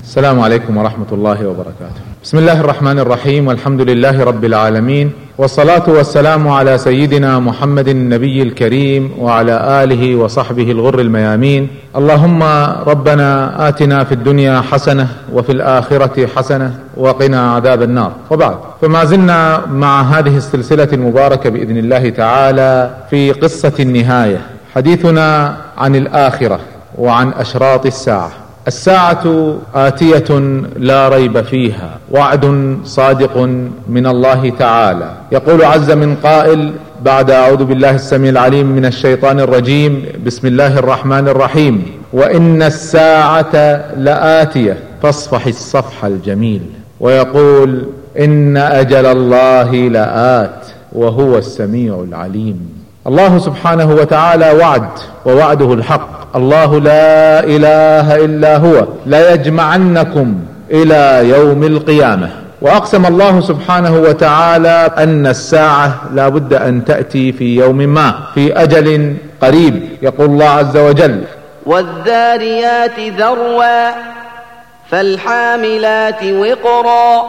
السلام عليكم ورحمة الله وبركاته. بسم الله الرحمن الرحيم، والحمد لله رب العالمين، والصلاة والسلام على سيدنا محمد النبي الكريم وعلى آله وصحبه الغر الميامين. اللهم ربنا آتنا في الدنيا حسنة وفي الآخرة حسنة وقنا عذاب النار. وبعد، فما زلنا مع هذه السلسلة المباركة بإذن الله تعالى في قصة النهاية، حديثنا عن الآخرة وعن أشراط الساعة. الساعة آتية لا ريب فيها، وعد صادق من الله تعالى. يقول عز من قائل بعد أعوذ بالله السميع العليم من الشيطان الرجيم، بسم الله الرحمن الرحيم: وإن الساعة لآتية فاصفح الصفح الجميل. ويقول: إن أجل الله لآت وهو السميع العليم. الله سبحانه وتعالى وعد، ووعده الحق. الله لا إله إلا هو ليجمعنكم إلى يوم القيامة. وأقسم الله سبحانه وتعالى أن الساعة لا بد أن تأتي في يوم ما، في أجل قريب. يقول الله عز وجل: والذاريات ذروا فالحاملات وقرا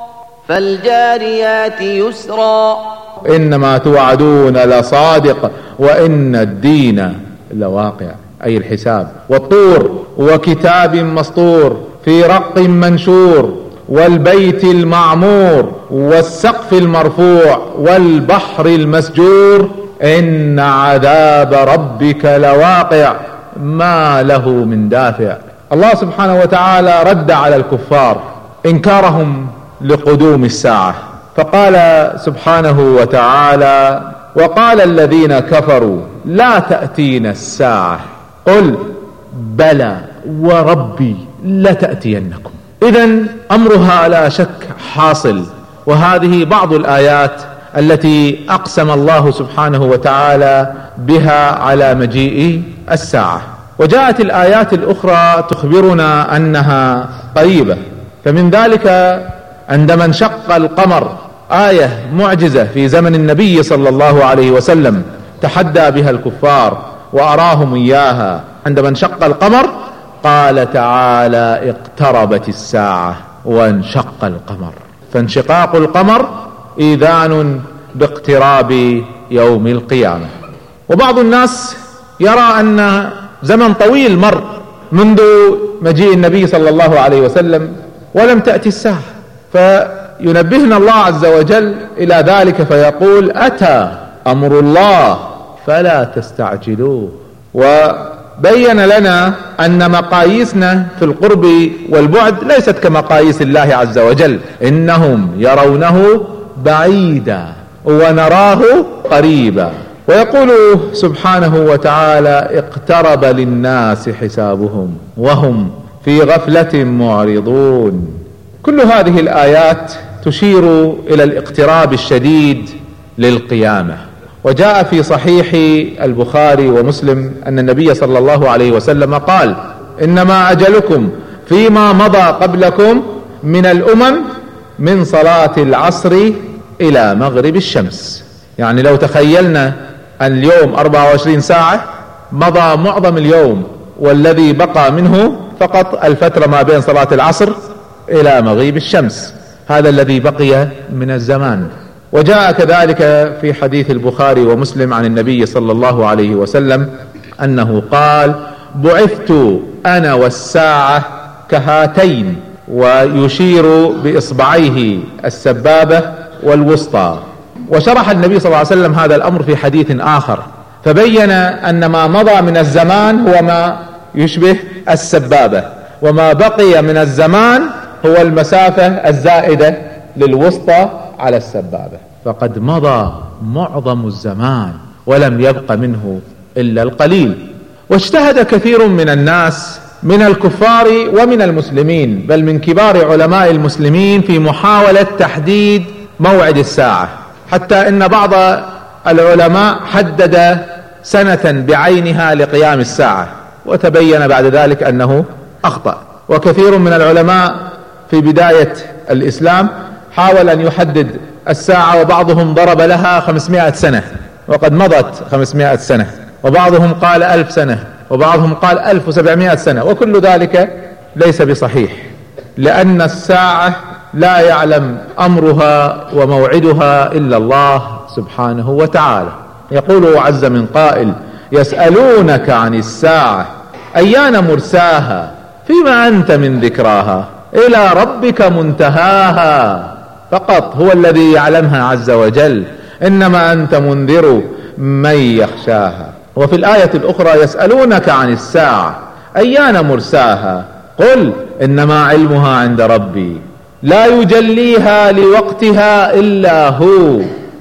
فالجاريات يسرا إنما توعدون لصادق وإن الدين لواقع، أي الحساب. والطور وكتاب مسطور في رق منشور والبيت المعمور والسقف المرفوع والبحر المسجور إن عذاب ربك لواقع ما له من دافع. الله سبحانه وتعالى رد على الكفار إنكارهم لقدوم الساعة، فقال سبحانه وتعالى: وقال الذين كفروا لا تأتينا الساعة قل بلى وربي لتأتينكم. إذن أمرها لا شك حاصل. وهذه بعض الآيات التي أقسم الله سبحانه وتعالى بها على مجيء الساعة. وجاءت الآيات الأخرى تخبرنا أنها قريبة، فمن ذلك عندما انشق القمر، آية معجزة في زمن النبي صلى الله عليه وسلم تحدى بها الكفار وأراهم إياها. عندما انشق القمر قال تعالى: اقتربت الساعة وانشق القمر. فانشقاق القمر إذان باقتراب يوم القيامة. وبعض الناس يرى أن زمن طويل مر منذ مجيء النبي صلى الله عليه وسلم ولم تأتي الساعة، فينبهنا الله عز وجل إلى ذلك فيقول: أتى أمر الله فلا تستعجلوه. وبين لنا أن مقاييسنا في القرب والبعد ليست كمقاييس الله عز وجل، إنهم يرونه بعيدا ونراه قريبا. ويقول سبحانه وتعالى: اقترب للناس حسابهم وهم في غفلة معرضون. كل هذه الآيات تشير إلى الاقتراب الشديد للقيامة. وجاء في صحيح البخاري ومسلم أن النبي صلى الله عليه وسلم قال: إنما أجلكم فيما مضى قبلكم من الأمم من صلاة العصر إلى مغرب الشمس. يعني لو تخيلنا أن اليوم 24 ساعة، مضى معظم اليوم، والذي بقى منه فقط الفترة ما بين صلاة العصر إلى مغيب الشمس. هذا الذي بقي من الزمان. وجاء كذلك في حديث البخاري ومسلم عن النبي صلى الله عليه وسلم أنه قال: بعثت أنا والساعة كهاتين، ويشير بإصبعيه السبابة والوسطى. وشرح النبي صلى الله عليه وسلم هذا الأمر في حديث آخر، فبين أن ما مضى من الزمان هو ما يشبه السبابة، وما بقي من الزمان هو المسافة الزائدة للوسطى على السبابة. فقد مضى معظم الزمان ولم يبق منه إلا القليل. واجتهد كثير من الناس من الكفار ومن المسلمين، بل من كبار علماء المسلمين، في محاولة تحديد موعد الساعة، حتى إن بعض العلماء حدد سنة بعينها لقيام الساعة، وتبين بعد ذلك أنه أخطأ. وكثير من العلماء في بداية الإسلام حاول أن يحدد الساعة، وبعضهم ضرب لها 500 سنة، وقد مضت 500 سنة، وبعضهم قال 1000 سنة، وبعضهم قال 1700 سنة، وكل ذلك ليس بصحيح. لأن الساعة لا يعلم أمرها وموعدها إلا الله سبحانه وتعالى. يقول عز من قائل: يسألونك عن الساعة أيان مرساها فيما أنت من ذكراها إلى ربك منتهاها. فقط هو الذي يعلمها عز وجل، إنما أنت منذر من يخشاها. وفي الآية الأخرى: يسألونك عن الساعة أيان مرساها قل إنما علمها عند ربي لا يجليها لوقتها إلا هو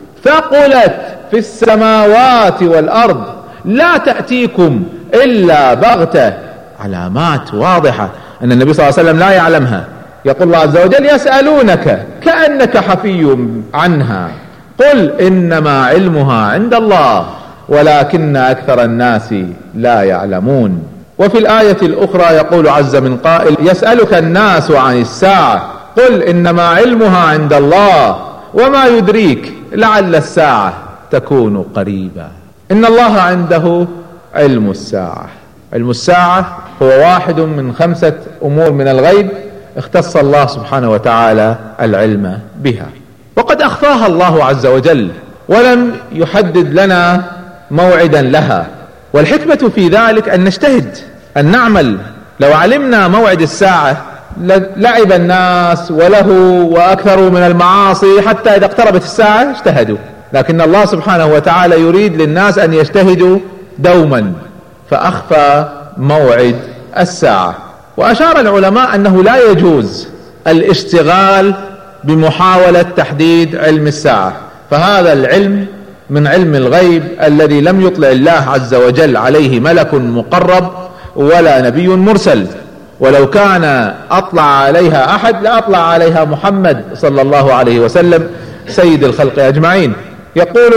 ثقلت في السماوات والأرض لا تأتيكم إلا بغتة. علامات واضحة أن النبي صلى الله عليه وسلم لا يعلمها. يقول الله عز وجل: يسألونك كأنك حفي عنها قل إنما علمها عند الله ولكن أكثر الناس لا يعلمون. وفي الآية الأخرى يقول عز من قائل: يسألك الناس عن الساعة قل إنما علمها عند الله وما يدريك لعل الساعة تكون قريبا. إن الله عنده علم الساعة. علم الساعة هو واحد من 5 أمور من الغيب اختص الله سبحانه وتعالى العلم بها، وقد أخفاها الله عز وجل ولم يحدد لنا موعدا لها. والحكمة في ذلك أن نجتهد أن نعمل. لو علمنا موعد الساعة لعب الناس ولهوا وأكثروا من المعاصي حتى إذا اقتربت الساعة اجتهدوا، لكن الله سبحانه وتعالى يريد للناس أن يجتهدوا دوما فأخفى موعد الساعة. وأشار العلماء أنه لا يجوز الاشتغال بمحاولة تحديد علم الساعة، فهذا العلم من علم الغيب الذي لم يطلع الله عز وجل عليه ملك مقرب ولا نبي مرسل، ولو كان أطلع عليها أحد لأطلع عليها محمد صلى الله عليه وسلم سيد الخلق أجمعين. يقول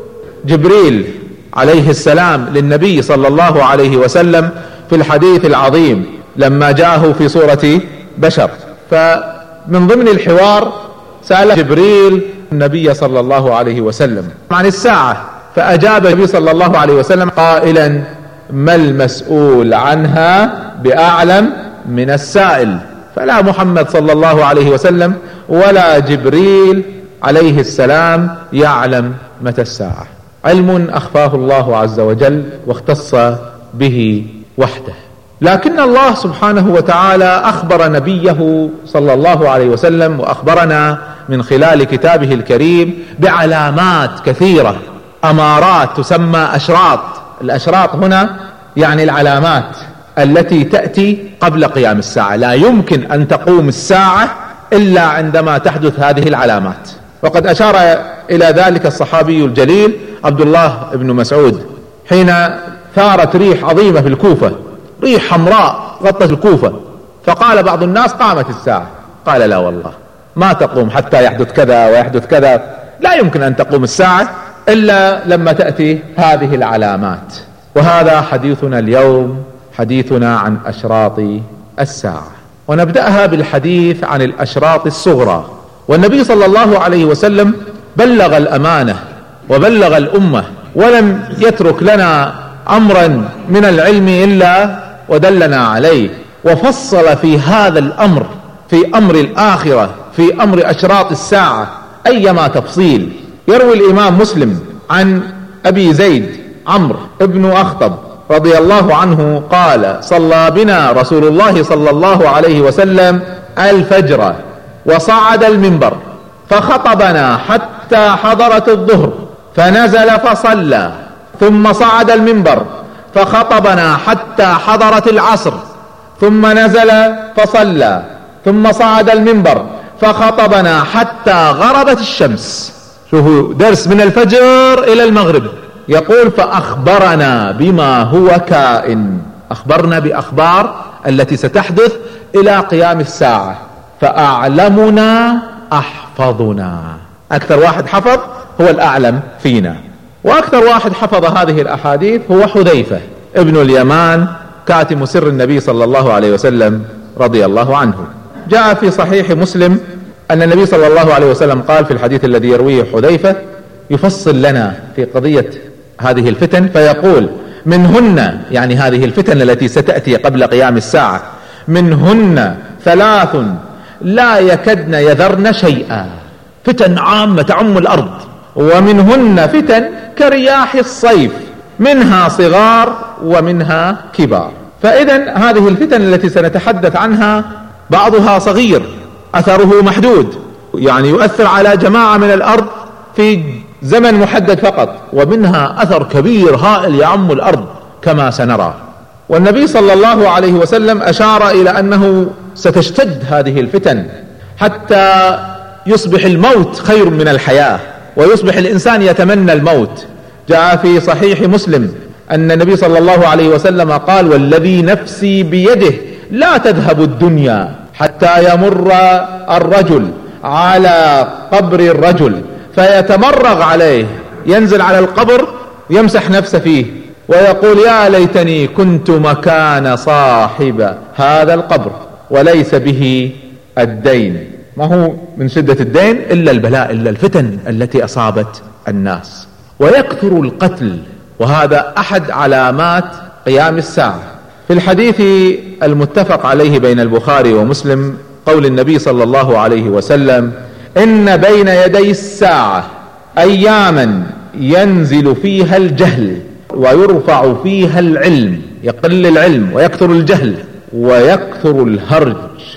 جبريل عليه السلام للنبي صلى الله عليه وسلم في الحديث العظيم لما جاءه في صورة بشر، فمن ضمن الحوار سأل جبريل النبي صلى الله عليه وسلم عن الساعة، فأجاب النبي صلى الله عليه وسلم قائلا: ما المسؤول عنها بأعلم من السائل. فلا محمد صلى الله عليه وسلم ولا جبريل عليه السلام يعلم متى الساعة. علم أخفاه الله عز وجل واختص به وحده. لكن الله سبحانه وتعالى أخبر نبيه صلى الله عليه وسلم وأخبرنا من خلال كتابه الكريم بعلامات كثيرة، أمارات تسمى أشراط. الأشراط هنا يعني العلامات التي تأتي قبل قيام الساعة. لا يمكن أن تقوم الساعة إلا عندما تحدث هذه العلامات. وقد أشار إلى ذلك الصحابي الجليل عبد الله بن مسعود حين ثارت ريح عظيمة في الكوفة، ريح حمراء غطت الكوفة، فقال بعض الناس: قامت الساعة. قال: لا والله ما تقوم حتى يحدث كذا ويحدث كذا، لا يمكن أن تقوم الساعة إلا لما تأتي هذه العلامات. وهذا حديثنا اليوم، حديثنا عن أشراط الساعة، ونبدأها بالحديث عن الأشراط الصغرى. والنبي صلى الله عليه وسلم بلغ الأمانة وبلغ الأمة ولم يترك لنا أمرا من العلم إلا ودلنا عليه، وفصل في هذا الأمر، في أمر الآخرة، في أمر أشراط الساعة أيما تفصيل. يروي الإمام مسلم عن أبي زيد عمرو ابن أخطب رضي الله عنه قال: صلى بنا رسول الله صلى الله عليه وسلم الفجر وصعد المنبر فخطبنا حتى حضرت الظهر فنزل فصلى، ثم صعد المنبر فخطبنا حتى حضرت العصر ثم نزل فصلى، ثم صعد المنبر فخطبنا حتى غربت الشمس. شوفوا، درس من الفجر إلى المغرب. يقول: فأخبرنا بما هو كائن، أخبرنا بأخبار التي ستحدث إلى قيام الساعة. فأعلمنا أحفظنا، أكثر واحد حفظ هو الأعلم فينا، وأكثر واحد حفظ هذه الأحاديث هو حذيفة ابن اليمان كاتم سر النبي صلى الله عليه وسلم رضي الله عنه. جاء في صحيح مسلم أن النبي صلى الله عليه وسلم قال في الحديث الذي يرويه حذيفة يفصل لنا في قضية هذه الفتن فيقول: منهن، يعني هذه الفتن التي ستأتي قبل قيام الساعة، منهن ثلاث لا يكدن يذرن شيئا، فتن عامة تعم الأرض، ومنهن فتن كرياح الصيف، منها صغار ومنها كبار. فإذا هذه الفتن التي سنتحدث عنها بعضها صغير أثره محدود، يعني يؤثر على جماعة من الأرض في زمن محدد فقط، ومنها أثر كبير هائل يعم الأرض كما سنرى. والنبي صلى الله عليه وسلم أشار إلى أنه ستشتد هذه الفتن حتى يصبح الموت خير من الحياة، ويصبح الإنسان يتمنى الموت. جاء في صحيح مسلم أن النبي صلى الله عليه وسلم قال: والذي نفسي بيده لا تذهب الدنيا حتى يمر الرجل على قبر الرجل فيتمرغ عليه، ينزل على القبر يمسح نفسه فيه ويقول: يا ليتني كنت مكان صاحب هذا القبر، وليس به الدين، ما هو من شدة الدين إلا البلاء، إلا الفتن التي أصابت الناس. ويكثر القتل، وهذا أحد علامات قيام الساعة. في الحديث المتفق عليه بين البخاري ومسلم قول النبي صلى الله عليه وسلم: إن بين يدي الساعة أياما ينزل فيها الجهل ويرفع فيها العلم، يقل العلم ويكثر الجهل ويكثر الهرج،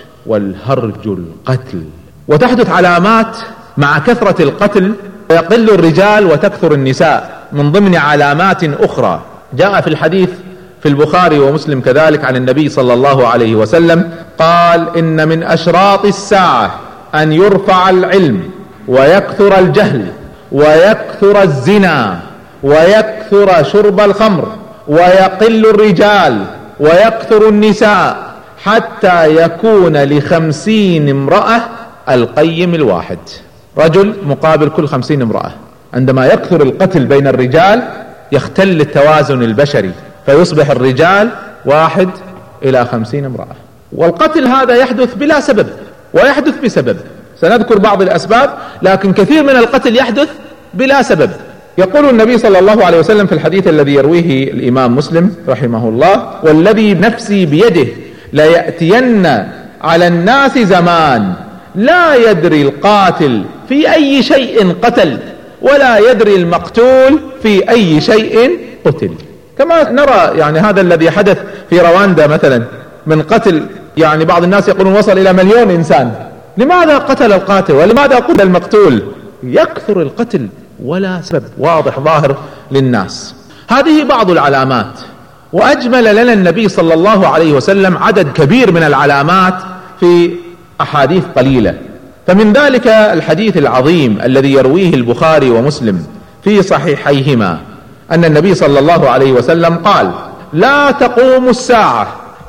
والهرج القتل. وتحدث علامات مع كثرة القتل، ويقل الرجال وتكثر النساء من ضمن علامات أخرى. جاء في الحديث في البخاري ومسلم كذلك عن النبي صلى الله عليه وسلم قال: إن من أشراط الساعة أن يرفع العلم ويكثر الجهل ويكثر الزنا ويكثر شرب الخمر ويقل الرجال ويكثر النساء، حتى يكون ل50 امرأة القيم الواحد، رجل مقابل كل 50 امرأة. عندما يكثر القتل بين الرجال يختل التوازن البشري، فيصبح الرجال 1 إلى 50 امرأة. والقتل هذا يحدث بلا سبب ويحدث بسبب، سنذكر بعض الأسباب، لكن كثير من القتل يحدث بلا سبب. يقول النبي صلى الله عليه وسلم في الحديث الذي يرويه الإمام مسلم رحمه الله: والذي نفسي بيده ليأتين على الناس زمان لا يدري القاتل في أي شيء قتل ولا يدري المقتول في أي شيء قتل. كما نرى يعني هذا الذي حدث في رواندا مثلا من قتل، يعني بعض الناس يقولون وصل إلى 1,000,000 إنسان. لماذا قتل القاتل ولماذا قتل المقتول؟ يكثر القتل ولا سبب واضح ظاهر للناس. هذه بعض العلامات، وأجمل لنا النبي صلى الله عليه وسلم عدد كبير من العلامات في أحاديث قليلة. فمن ذلك الحديث العظيم الذي يرويه البخاري ومسلم في صحيحيهما أن النبي صلى الله عليه وسلم قال: لا تقوم الساعة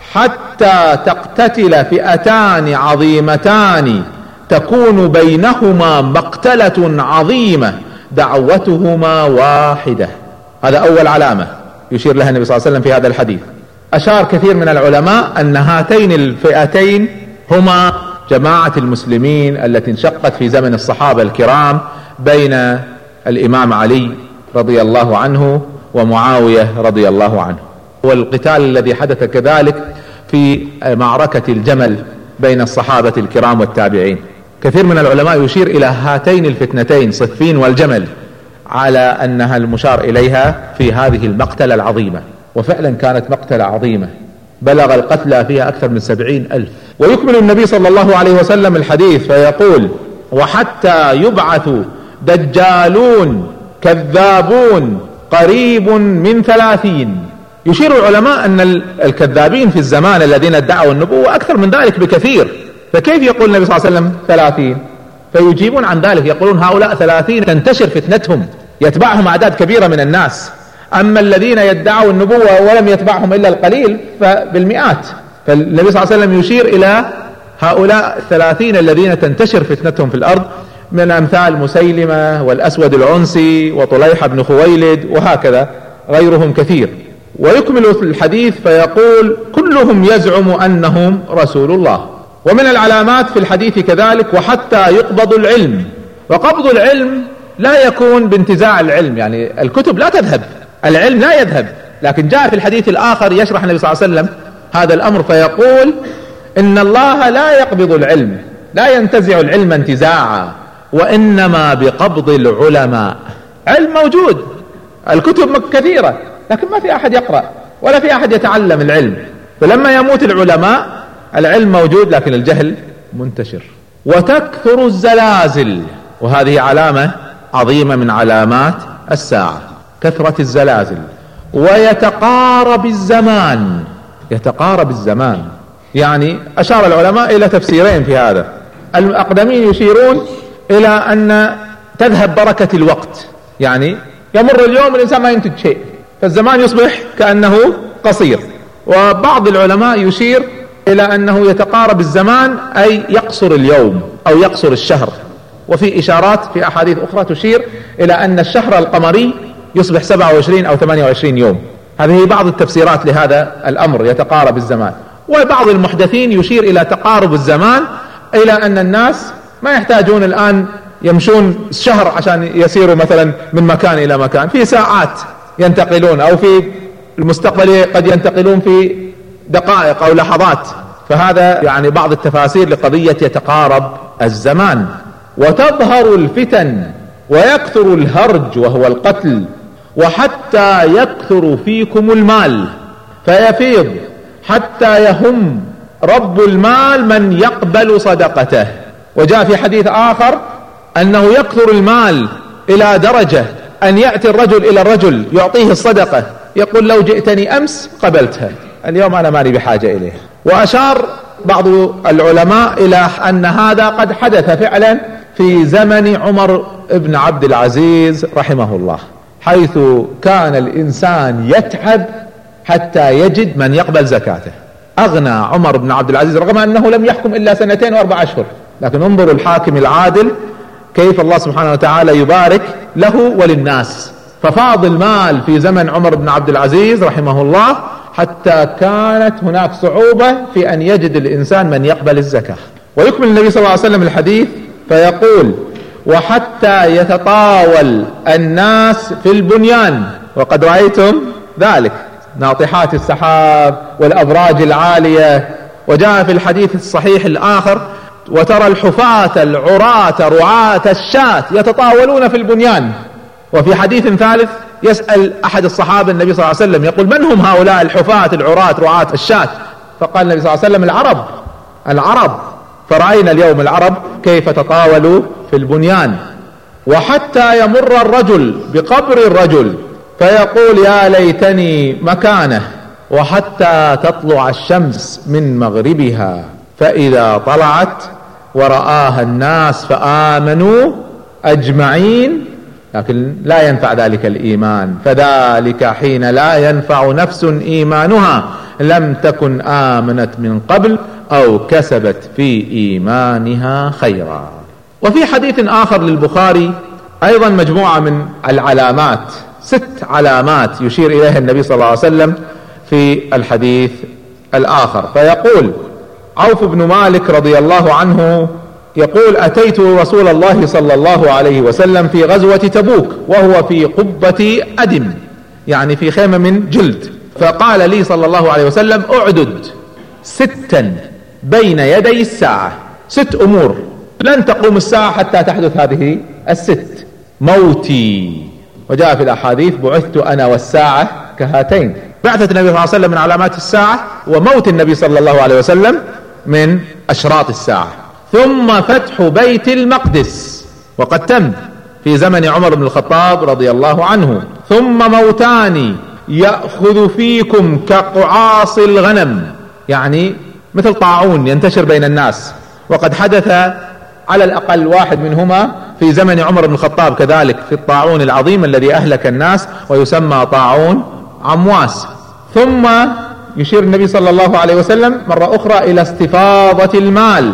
حتى تقتتل فئتان عظيمتان تكون بينهما مقتلة عظيمة دعوتهما واحدة. هذا أول علامة يشير لها النبي صلى الله عليه وسلم في هذا الحديث. أشار كثير من العلماء أن هاتين الفئتين هما جماعة المسلمين التي انشقت في زمن الصحابة الكرام بين الإمام علي رضي الله عنه ومعاوية رضي الله عنه، والقتال الذي حدث كذلك في معركة الجمل بين الصحابة الكرام والتابعين. كثير من العلماء يشير إلى هاتين الفتنتين صفين والجمل على أنها المشار إليها في هذه المقتلة العظيمة، وفعلا كانت مقتلة عظيمة بلغ القتلى فيها أكثر من 70,000. ويكمل النبي صلى الله عليه وسلم الحديث فيقول: وحتى يبعث دجالون كذابون قريب من 30. يشير العلماء أن الكذابين في الزمان الذين ادعوا النبوة أكثر من ذلك بكثير، فكيف يقول النبي صلى الله عليه وسلم 30؟ فيجيبون عن ذلك يقولون هؤلاء 30 تنتشر فتنتهم، يتبعهم أعداد كبيرة من الناس، أما الذين يدعوا النبوة ولم يتبعهم إلا القليل فبالمئات. فالنبي صلى الله عليه وسلم يشير إلى هؤلاء 30 الذين تنتشر فتنتهم في الأرض، من أمثال مسيلمة والأسود العنسي وطليحة بن خويلد وهكذا غيرهم كثير. ويكمل الحديث فيقول: كلهم يزعم أنهم رسول الله. ومن العلامات في الحديث كذلك: وحتى يقبض العلم. وقبض العلم لا يكون بانتزاع العلم، يعني الكتب لا تذهب، العلم لا يذهب، لكن جاء في الحديث الآخر يشرح النبي صلى الله عليه وسلم هذا الأمر فيقول: إن الله لا يقبض العلم، لا ينتزع العلم انتزاعا، وإنما بقبض العلماء. علم موجود، الكتب كثيرة، لكن ما في أحد يقرأ ولا في أحد يتعلم العلم. فلما يموت العلماء العلم موجود لكن الجهل منتشر. وتكثر الزلازل، وهذه علامة عظيمة من علامات الساعة، كثرة الزلازل. ويتقارب الزمان، يتقارب الزمان، يعني أشار العلماء إلى تفسيرين في هذا. الأقدمين يشيرون إلى أن تذهب بركة الوقت، يعني يمر اليوم الإنسان ما ينتج شيء، فالزمان يصبح كأنه قصير. وبعض العلماء يشير إلى أنه يتقارب الزمان أي يقصر اليوم أو يقصر الشهر. وفي إشارات في أحاديث أخرى تشير إلى أن الشهر القمري يصبح 27 أو 28 يوم. هذه بعض التفسيرات لهذا الأمر، يتقارب الزمان. وبعض المحدثين يشير إلى تقارب الزمان إلى أن الناس ما يحتاجون الآن يمشون شهر عشان يسيروا مثلا من مكان إلى مكان، في ساعات ينتقلون، أو في المستقبل قد ينتقلون في دقائق أو لحظات. فهذا يعني بعض التفاسير لقضية يتقارب الزمان. وتظهر الفتن ويكثر الهرج وهو القتل، وحتى يكثر فيكم المال فيفيض حتى يهم رب المال من يقبل صدقته. وجاء في حديث آخر أنه يكثر المال إلى درجة أن يأتي الرجل إلى الرجل يعطيه الصدقة يقول لو جئتني أمس قبلتها، اليوم أنا مالي بحاجة إليها. وأشار بعض العلماء إلى أن هذا قد حدث فعلا في زمن عمر بن عبد العزيز رحمه الله، حيث كان الإنسان يتعب حتى يجد من يقبل زكاته. أغنى عمر بن عبد العزيز رغم أنه لم يحكم إلا 2 و4 أشهر، لكن انظروا الحاكم العادل كيف الله سبحانه وتعالى يبارك له وللناس. ففاض المال في زمن عمر بن عبد العزيز رحمه الله حتى كانت هناك صعوبة في أن يجد الإنسان من يقبل الزكاة. ويكمل النبي صلى الله عليه وسلم الحديث فيقول وحتى يتطاول الناس في البنيان، وقد رأيتم ذلك، ناطحات السحاب والأبراج العالية. وجاء في الحديث الصحيح الآخر وترى الحفاة العراة رعاة الشاة يتطاولون في البنيان. وفي حديث ثالث يسأل أحد الصحابة النبي صلى الله عليه وسلم يقول من هم هؤلاء الحفاة العراة رعاة الشاة؟ فقال النبي صلى الله عليه وسلم العرب. فرأينا اليوم العرب كيف تطاولوا في البنيان. وحتى يمر الرجل بقبر الرجل فيقول يا ليتني مكانه، وحتى تطلع الشمس من مغربها فإذا طلعت ورآها الناس فآمنوا أجمعين، لكن لا ينفع ذلك الإيمان، فذلك حين لا ينفع نفس إيمانها لم تكن آمنت من قبل أو كسبت في إيمانها خيرا. وفي حديث آخر للبخاري أيضا مجموعة من العلامات، 6 علامات يشير إليها النبي صلى الله عليه وسلم في الحديث الآخر. فيقول عوف بن مالك رضي الله عنه يقول أتيت رسول الله صلى الله عليه وسلم في غزوة تبوك وهو في قبة أدم، يعني في خيمة من جلد، فقال لي صلى الله عليه وسلم اعدد 6 بين يدي الساعة، 6 أمور لن تقوم الساعة حتى تحدث هذه ال6. موتي، وجاء في الأحاديث بعثت أنا والساعة كهاتين. بعثة النبي صلى الله عليه وسلم من علامات الساعة، وموت النبي صلى الله عليه وسلم من أشراط الساعة. ثم فتح بيت المقدس، وقد تم في زمن عمر بن الخطاب رضي الله عنه. ثم موتان يأخذ فيكم كقعاص الغنم، يعني مثل طاعون ينتشر بين الناس، وقد حدث على الأقل واحد منهما في زمن عمر بن الخطاب كذلك، في الطاعون العظيم الذي أهلك الناس ويسمى طاعون عمواس. ثم يشير النبي صلى الله عليه وسلم مرة أخرى إلى استفاضة المال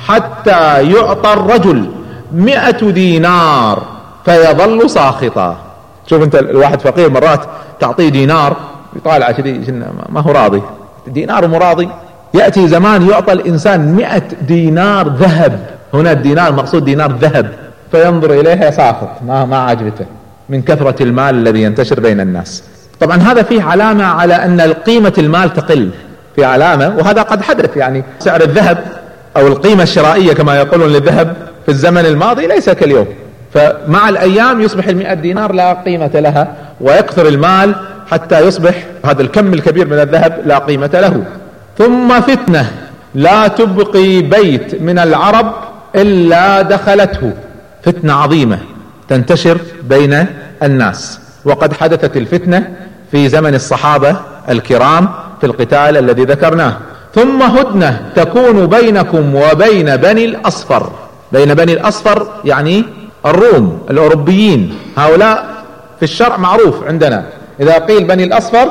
حتى يعطى الرجل 100 دينار فيظل ساخطا. شوف انت الواحد فقير مرات تعطيه دينار يطالع كذي ما هو راضي، دينار مراضي. يأتي زمان يعطى الإنسان 100 دينار ذهب، هنا الدينار مقصود دينار ذهب، فينظر إليها ساخط ما عجبته من كثرة المال الذي ينتشر بين الناس. طبعا هذا فيه علامة على أن قيمة المال تقل في علامة، وهذا قد حدث. يعني سعر الذهب أو القيمة الشرائية كما يقولون للذهب في الزمن الماضي ليس كاليوم، فمع الأيام يصبح 100 دينار لا قيمة لها، ويكثر المال حتى يصبح هذا الكم الكبير من الذهب لا قيمة له. ثم فتنة لا تبقي بيت من العرب إلا دخلته، فتنة عظيمة تنتشر بين الناس، وقد حدثت الفتنة في زمن الصحابة الكرام في القتال الذي ذكرناه. ثم هدنة تكون بينكم وبين بني الأصفر. بين بني الأصفر يعني الروم الأوروبيين، هؤلاء في الشرع معروف عندنا، إذا قيل بني الأصفر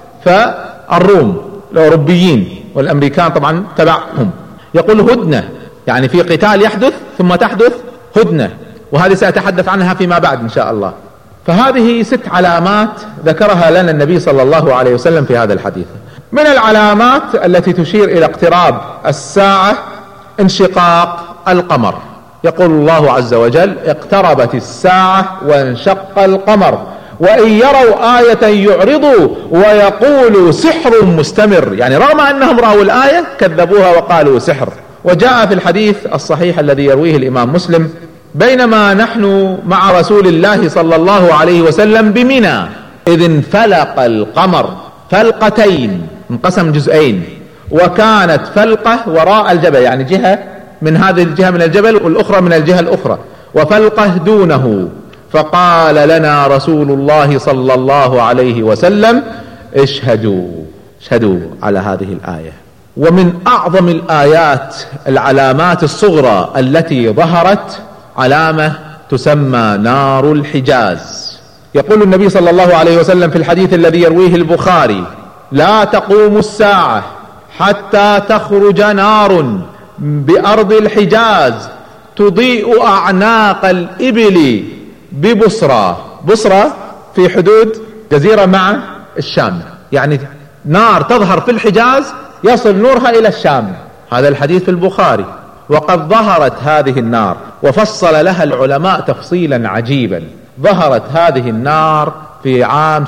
فالروم الأوروبيين، والأمريكان طبعا تبعهم. يقول هدنة يعني في قتال يحدث ثم تحدث هدنة، وهذه سأتحدث عنها فيما بعد إن شاء الله. فهذه 6 علامات ذكرها لنا النبي صلى الله عليه وسلم في هذا الحديث. من العلامات التي تشير إلى اقتراب الساعة انشقاق القمر. يقول الله عز وجل: اقتربت الساعة وانشق القمر وإن يروا آية يعرضوا ويقولوا سحر مستمر. يعني رغم أنهم رأوا الآية كذبوها وقالوا سحر. وجاء في الحديث الصحيح الذي يرويه الإمام مسلم: بينما نحن مع رسول الله صلى الله عليه وسلم بمنى إذ انفلق القمر فلقتين، انقسم جزئين، وكانت فلقة وراء الجبل، يعني جهة من هذه الجهة من الجبل والأخرى من الجهة الأخرى، وفلقة دونه. فقال لنا رسول الله صلى الله عليه وسلم: اشهدوا على هذه الآية. ومن أعظم الآيات العلامات الصغرى التي ظهرت علامة تسمى نار الحجاز. يقول النبي صلى الله عليه وسلم في الحديث الذي يرويه البخاري: لا تقوم الساعة حتى تخرج نار بأرض الحجاز تضيء أعناق الإبل ببصرى. بصرى في حدود جزيرة مع الشام، يعني نار تظهر في الحجاز يصل نورها إلى الشام. هذا الحديث في البخاري. وقد ظهرت هذه النار وفصل لها العلماء تفصيلا عجيبا. ظهرت هذه النار في عام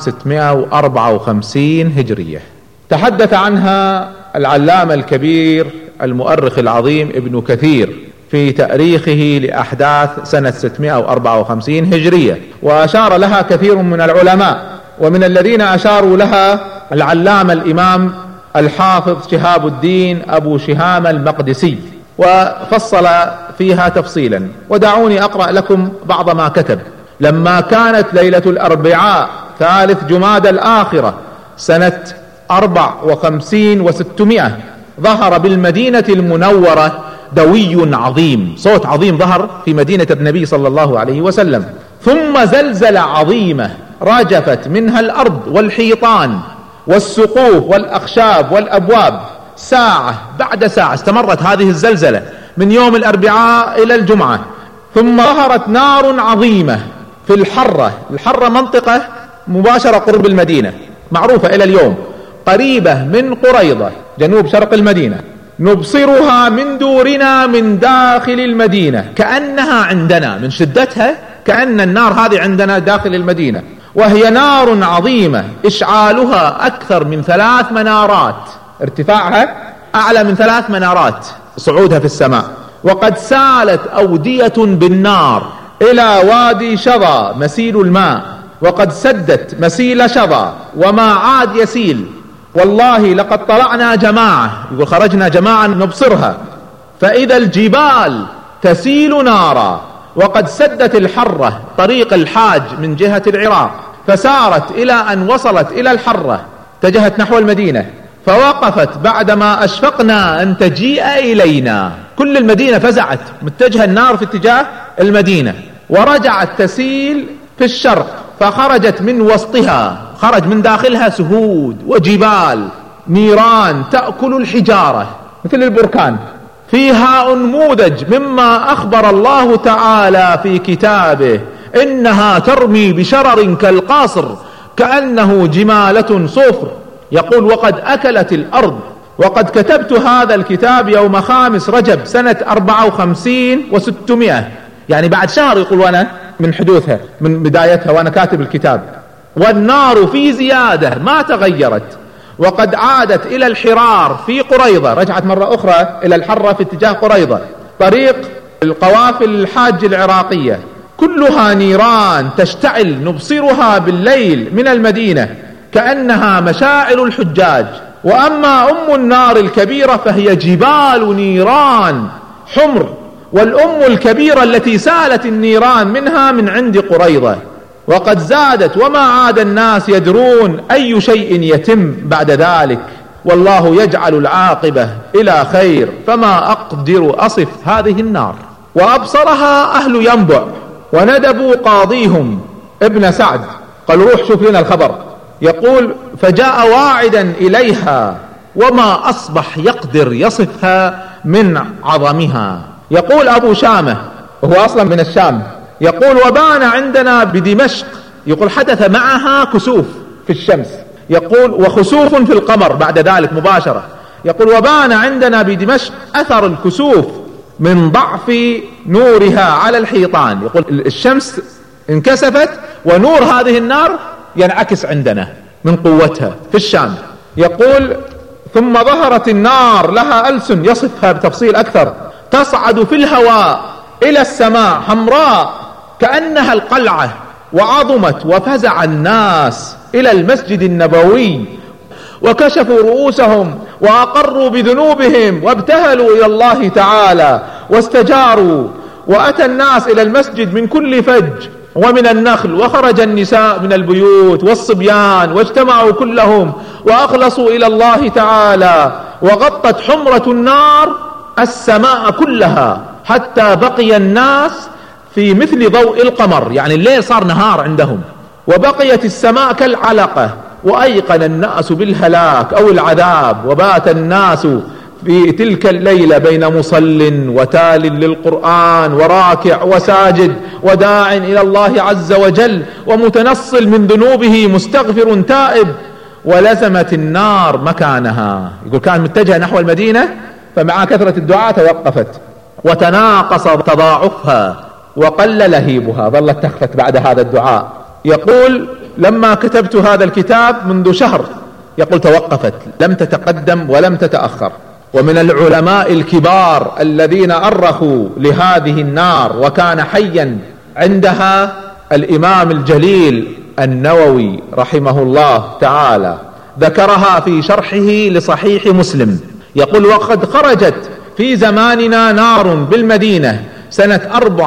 654 هجرية. تحدث عنها العلامة الكبير المؤرخ العظيم ابن كثير في تاريخه لأحداث سنة 654 هجرية، وأشار لها كثير من العلماء، ومن الذين أشاروا لها العلامة الإمام الحافظ شهاب الدين أبو شهام المقدسي، وفصل فيها تفصيلا. ودعوني أقرأ لكم بعض ما كتب. لما كانت ليلة الأربعاء 3 جمادى الآخرة سنة 54 و600 ظهر بالمدينة المنورة دوي عظيم، صوت عظيم ظهر في مدينة النبي صلى الله عليه وسلم. ثم زلزلة عظيمة رجفت منها الأرض والحيطان والسقوف والأخشاب والأبواب ساعة بعد ساعة. استمرت هذه الزلزلة من يوم الأربعاء إلى الجمعة. ثم ظهرت نار عظيمة في الحرة منطقة مباشرة قرب المدينة معروفة إلى اليوم، قريبة من قريضة جنوب شرق المدينة، نبصرها من دورنا من داخل المدينة كأنها عندنا، من شدتها كأن النار هذه عندنا داخل المدينة. وهي نار عظيمة إشعالها أكثر من 3 منارات، ارتفاعها أعلى من 3 منارات صعودها في السماء. وقد سالت أودية بالنار إلى وادي شظى مسيل الماء، وقد سدت مسيل شظى وما عاد يسيل. والله لقد طلعنا جماعة، يقول خرجنا جماعة نبصرها، فإذا الجبال تسيل نارا. وقد سدت الحرة طريق الحاج من جهة العراق، فسارت إلى أن وصلت إلى الحرة، اتجهت نحو المدينة، فوقفت بعدما أشفقنا أن تجيء إلينا. كل المدينة فزعت، متجهة النار في اتجاه المدينة، ورجعت تسيل في الشرق، فخرجت من وسطها، خرج من داخلها سهود وجبال نيران تأكل الحجارة مثل البركان. فيها أنموذج مما أخبر الله تعالى في كتابه: إنها ترمي بشرر كالقاصر كأنه جمالة صفر. يقول: وقد أكلت الأرض. وقد كتبت هذا الكتاب يوم 5 رجب سنة 54 و600، يعني بعد شهر يقول وأنا من حدوثها من بدايتها وأنا كاتب الكتاب. والنار في زيادة ما تغيرت، وقد عادت إلى الحرار في قريضة، رجعت مرة أخرى إلى الحرة في اتجاه قريضة، طريق القوافل الحاج العراقية، كلها نيران تشتعل نبصرها بالليل من المدينة كأنها مشاعل الحجاج. وأما أم النار الكبيرة فهي جبال نيران حمر، والأم الكبيرة التي سالت النيران منها من عند قريضة. وقد زادت وما عاد الناس يدرون أي شيء يتم بعد ذلك، والله يجعل العاقبة إلى خير، فما أقدر أصف هذه النار. وأبصرها أهل ينبع وندبوا قاضيهم ابن سعد، قال روح شوف لنا الخبر. يقول فجاء واعدا إليها وما أصبح يقدر يصفها من عظمها. يقول أبو شامة وهو أصلا من الشام، يقول وبان عندنا بدمشق، يقول حدث معها كسوف في الشمس، يقول وخسوف في القمر بعد ذلك مباشرة. يقول وبان عندنا بدمشق أثر الكسوف من ضعف نورها على الحيطان، يقول الشمس انكسفت ونور هذه النار ينعكس عندنا من قوتها في الشام. يقول ثم ظهرت النار لها ألسن، يصفها بتفصيل أكثر، تصعد في الهواء إلى السماء حمراء كأنها القلعة، وعظمت وفزع الناس إلى المسجد النبوي وكشفوا رؤوسهم وأقروا بذنوبهم وابتهلوا إلى الله تعالى واستجاروا. وأتى الناس إلى المسجد من كل فج ومن النخل، وخرج النساء من البيوت والصبيان واجتمعوا كلهم وأخلصوا إلى الله تعالى، وغطت حمرة النار السماء كلها حتى بقي الناس في مثل ضوء القمر، يعني الليل صار نهار عندهم، وبقيت السماء كالعلقة، وأيقن الناس بالهلاك أو العذاب، وبات الناس في تلك الليلة بين مصل وتال للقرآن وراكع وساجد وداع إلى الله عز وجل ومتنصل من ذنوبه مستغفر تائب. ولزمت النار مكانها، يقول كان متجه نحو المدينة، فمع كثرة الدعاء توقفت وتناقص تضاعفها وقل لهيبها، ظلت تخفت بعد هذا الدعاء. يقول لما كتبت هذا الكتاب منذ شهر، يقول توقفت لم تتقدم ولم تتأخر. ومن العلماء الكبار الذين أرخوا لهذه النار وكان حيا عندها الإمام الجليل النووي رحمه الله تعالى، ذكرها في شرحه لصحيح مسلم. يقول وقد خرجت في زماننا نار بالمدينة سنة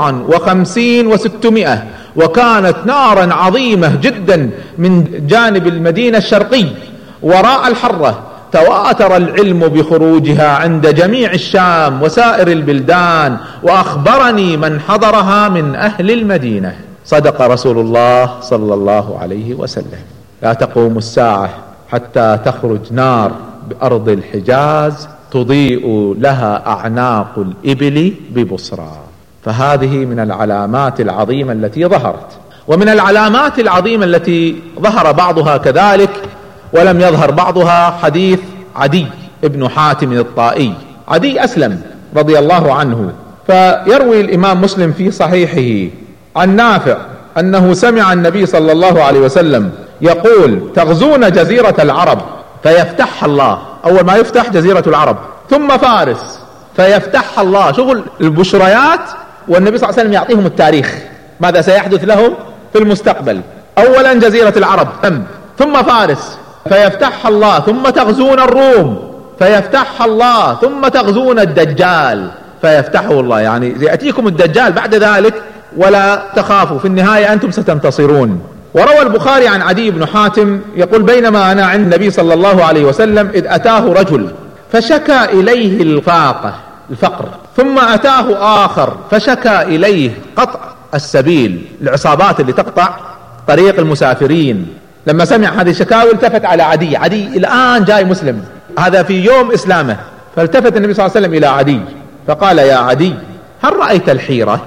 54 و600، وكانت نارا عظيمة جدا من جانب المدينة الشرقي وراء الحرة، تواتر العلم بخروجها عند جميع الشام وسائر البلدان، وأخبرني من حضرها من أهل المدينة. صدق رسول الله صلى الله عليه وسلم، لا تقوم الساعة حتى تخرج نار بأرض الحجاز تضيء لها أعناق الإبل ببصرى. فهذه من العلامات العظيمة التي ظهرت. ومن العلامات العظيمة التي ظهر بعضها كذلك ولم يظهر بعضها حديث عدي ابن حاتم الطائي. عدي أسلم رضي الله عنه، فيروي الإمام مسلم في صحيحه عن نافع أنه سمع النبي صلى الله عليه وسلم يقول تغزون جزيرة العرب فيفتح الله، أول ما يفتح جزيرة العرب، ثم فارس فيفتح الله. شغل البشريات، والنبي صلى الله عليه وسلم يعطيهم التاريخ ماذا سيحدث لهم في المستقبل. أولا جزيرة العرب ثم فارس فيفتح الله، ثم تغزون الروم فيفتح الله، ثم تغزون الدجال فيفتحه الله، يعني يأتيكم الدجال بعد ذلك ولا تخافوا، في النهاية أنتم ستنتصرون. وروى البخاري عن عدي بن حاتم يقول بينما أنا عند النبي صلى الله عليه وسلم إذ أتاه رجل فشكى إليه الفقر، ثم أتاه آخر فشكى إليه قطع السبيل، العصابات اللي تقطع طريق المسافرين. لما سمع هذه الشكاوى التفت على عدي الآن جاي مسلم، هذا في يوم إسلامه، فالتفت النبي صلى الله عليه وسلم إلى عدي فقال يا عدي هل رأيت الحيرة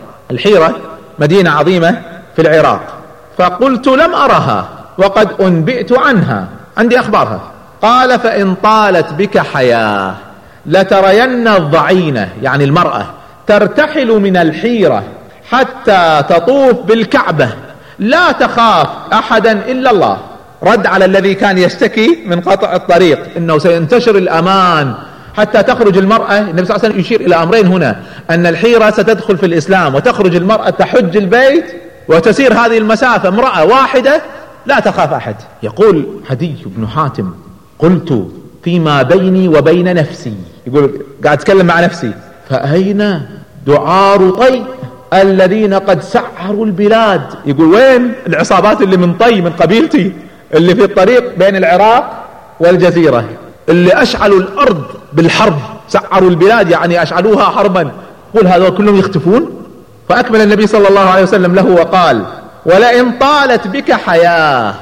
مدينة عظيمة في العراق؟ فقلت لم أرها وقد أنبئت عنها، عندي أخبارها. قال فإن طالت بك حياة لترين الضعينة، يعني المرأة، ترتحل من الحيرة حتى تطوف بالكعبة لا تخاف أحدا إلا الله. رد على الذي كان يشتكي من قطع الطريق، انه سينتشر الامان حتى تخرج المرأة. النبي صلى الله عليه وسلم يشير الى امرين هنا، ان الحيرة ستدخل في الاسلام وتخرج المرأة تحج البيت وتسير هذه المسافة امرأة واحدة لا تخاف احد. يقول عدي بن حاتم: قلت فيما بيني وبين نفسي، يقول قاعد اتكلم مع نفسي، فأين دعار طي الذين قد سعروا البلاد؟ يقول وين العصابات اللي من طي، من قبيلتي، اللي في الطريق بين العراق والجزيرة، اللي أشعلوا الأرض بالحرب، سعروا البلاد يعني أشعلوها حربا. قل هذول كلهم يختفون؟ فأكمل النبي صلى الله عليه وسلم له وقال: ولئن طالت بك حياة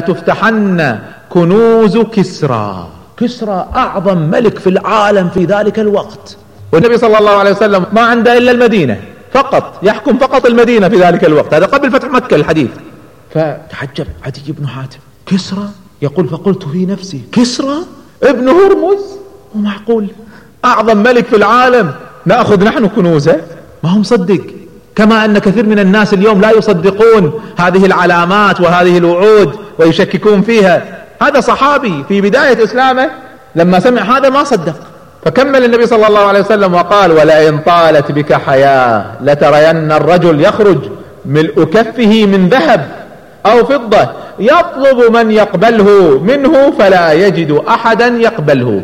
لتفتحن كنوز كسرى. كسرى أعظم ملك في العالم في ذلك الوقت، والنبي صلى الله عليه وسلم ما عنده إلا المدينة فقط، يحكم فقط المدينة في ذلك الوقت، هذا قبل فتح مكة الحديث. فتعجب عدي بن حاتم: كسرى؟ يقول: فقلت في نفسي: كسرى ابن هرمز؟ ومعقول أعظم ملك في العالم نأخذ نحن كنوزه؟ ما هم مصدق، كما أن كثير من الناس اليوم لا يصدقون هذه العلامات وهذه الوعود ويشككون فيها. هذا صحابي في بداية إسلامه لما سمع هذا ما صدق، فكمل النبي صلى الله عليه وسلم وقال: ولئن طالت بك حياة لترين الرجل يخرج ملء كفه من ذهب أو فضة يطلب من يقبله منه فلا يجد أحدا يقبله،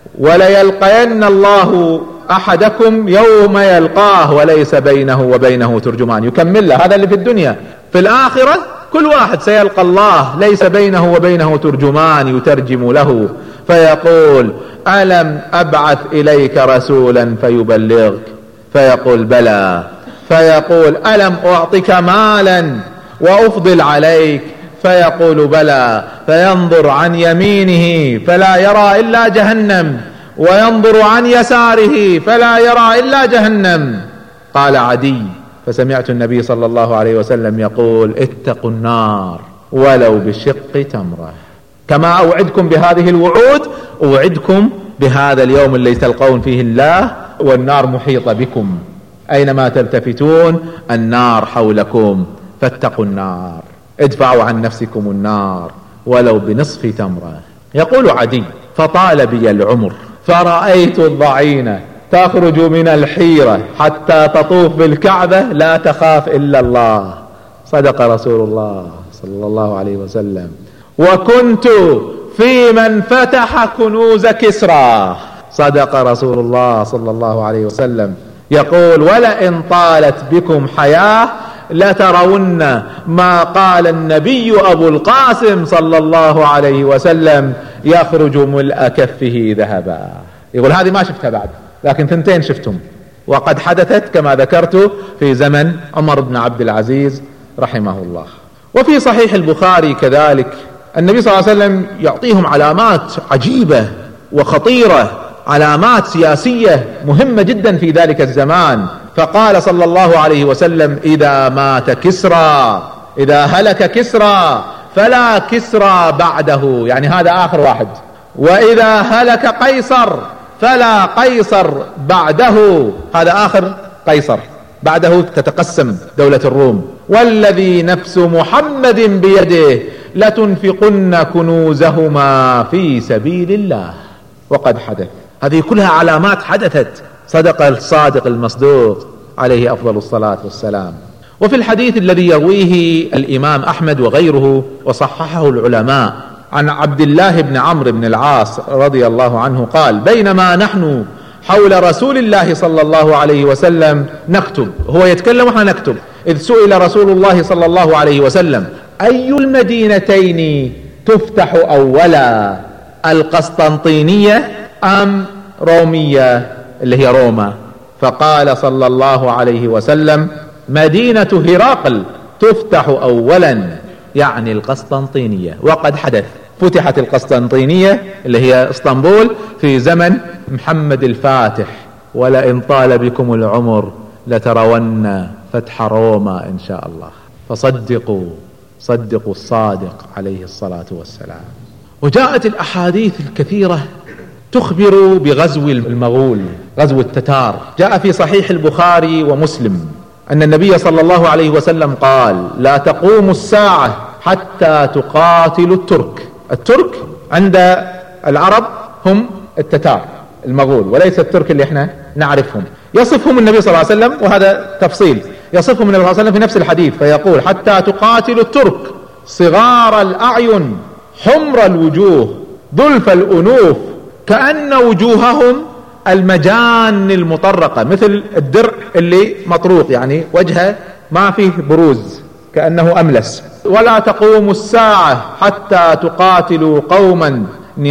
وليلقين الله أحدكم يوم يلقاه وليس بينه وبينه ترجمان. يكمل له هذا اللي في الدنيا، في الآخرة كل واحد سيلقى الله ليس بينه وبينه ترجمان يترجم له، فيقول: ألم أبعث إليك رسولا فيبلغك؟ فيقول: بلى. فيقول: ألم أعطك مالا وأفضل عليك؟ فيقول: بلى. فينظر عن يمينه فلا يرى إلا جهنم، وينظر عن يساره فلا يرى إلا جهنم. قال عدي: فسمعت النبي صلى الله عليه وسلم يقول: اتقوا النار ولو بشق تمرة. كما أوعدكم بهذه الوعود أوعدكم بهذا اليوم اللي تلقون فيه الله والنار محيطة بكم، أينما تلتفتون النار حولكم، فاتقوا النار، ادفعوا عن نفسكم النار ولو بنصف تمرة. يقول عدي: فطال بي العمر فرأيت الضعينة تخرج من الحيرة حتى تطوف بالكعبة لا تخاف إلا الله. صدق رسول الله صلى الله عليه وسلم. وكنت في من فتح كنوز كسرى. صدق رسول الله صلى الله عليه وسلم. يقول: ولئن طالت بكم حياة لترون ما قال النبي أبو القاسم صلى الله عليه وسلم: يخرج ملء كفه ذهبا. يقول هذه ما شفتها بعد، لكن ثنتين شفتم، وقد حدثت كما ذكرت في زمن عمر بن عبد العزيز رحمه الله. وفي صحيح البخاري كذلك النبي صلى الله عليه وسلم يعطيهم علامات عجيبة وخطيرة، علامات سياسية مهمة جدا في ذلك الزمان. فقال صلى الله عليه وسلم: إذا مات كسرى، إذا هلك كسرى فلا كسرى بعده، يعني هذا آخر واحد. وإذا هلك قيصر فلا قيصر بعده، هذا آخر قيصر، بعده تتقسم دولة الروم. والذي نفس محمد بيده لتنفقن كنوزهما في سبيل الله. وقد حدث. هذه كلها علامات حدثت. صدق الصادق المصدوق عليه أفضل الصلاة والسلام. وفي الحديث الذي يرويه الإمام أحمد وغيره وصححه العلماء عن عبد الله بن عمرو بن العاص رضي الله عنه قال: بينما نحن حول رسول الله صلى الله عليه وسلم نكتب، هو يتكلم ونحن نكتب، إذ سئل رسول الله صلى الله عليه وسلم: أي المدينتين تفتح أولا، القسطنطينية أم رومية اللي هي روما؟ فقال صلى الله عليه وسلم: مدينة هرقل تفتح أولا، يعني القسطنطينية. وقد حدث، فتحت القسطنطينية اللي هي اسطنبول في زمن محمد الفاتح. ولئن طال بكم العمر لترون فتح روما إن شاء الله. فصدقوا الصادق عليه الصلاة والسلام. وجاءت الأحاديث الكثيرة تخبر بغزو المغول، غزو التتار. جاء في صحيح البخاري ومسلم أن النبي صلى الله عليه وسلم قال: لا تقوم الساعة حتى تقاتلوا الترك. الترك عند العرب هم التتار المغول، وليس الترك اللي احنا نعرفهم. يصفهم النبي صلى الله عليه وسلم، وهذا تفصيل، يصفهم النبي صلى الله عليه وسلم في نفس الحديث فيقول: حتى تقاتلوا الترك صغار الأعين حمر الوجوه ظلف الأنوف كأن وجوههم المجان المطرقة، مثل الدرع اللي مطروق، يعني وجهه ما فيه بروز كأنه أملس. ولا تقوم الساعة حتى تقاتلوا قوما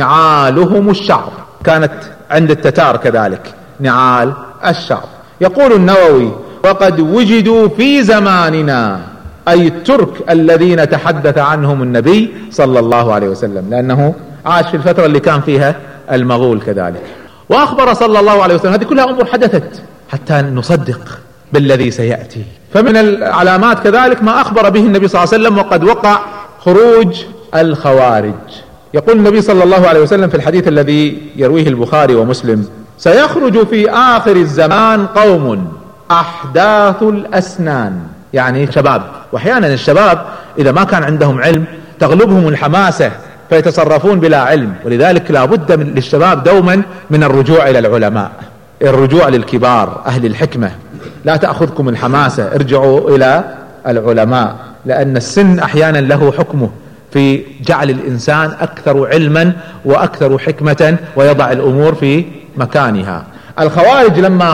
نعالهم الشعر. كانت عند التتار كذلك نعال الشعر. يقول النووي: وقد وجدوا في زماننا، أي الترك الذين تحدث عنهم النبي صلى الله عليه وسلم، لأنه عاش في الفترة اللي كان فيها المغول كذلك. وأخبر صلى الله عليه وسلم، هذه كلها أمور حدثت حتى نصدق بالذي سيأتي. فمن العلامات كذلك ما أخبر به النبي صلى الله عليه وسلم: وقد وقع خروج الخوارج. يقول النبي صلى الله عليه وسلم في الحديث الذي يرويه البخاري ومسلم: سيخرج في آخر الزمان قوم أحداث الأسنان، يعني شباب. وأحيانا الشباب إذا ما كان عندهم علم تغلبهم الحماسة فيتصرفون بلا علم، ولذلك لا بد للشباب دوما من الرجوع إلى العلماء، الرجوع للكبار أهل الحكمة. لا تأخذكم الحماسة، ارجعوا إلى العلماء، لأن السن أحيانا له حكمه في جعل الإنسان أكثر علما وأكثر حكمة ويضع الأمور في مكانها. الخوارج لما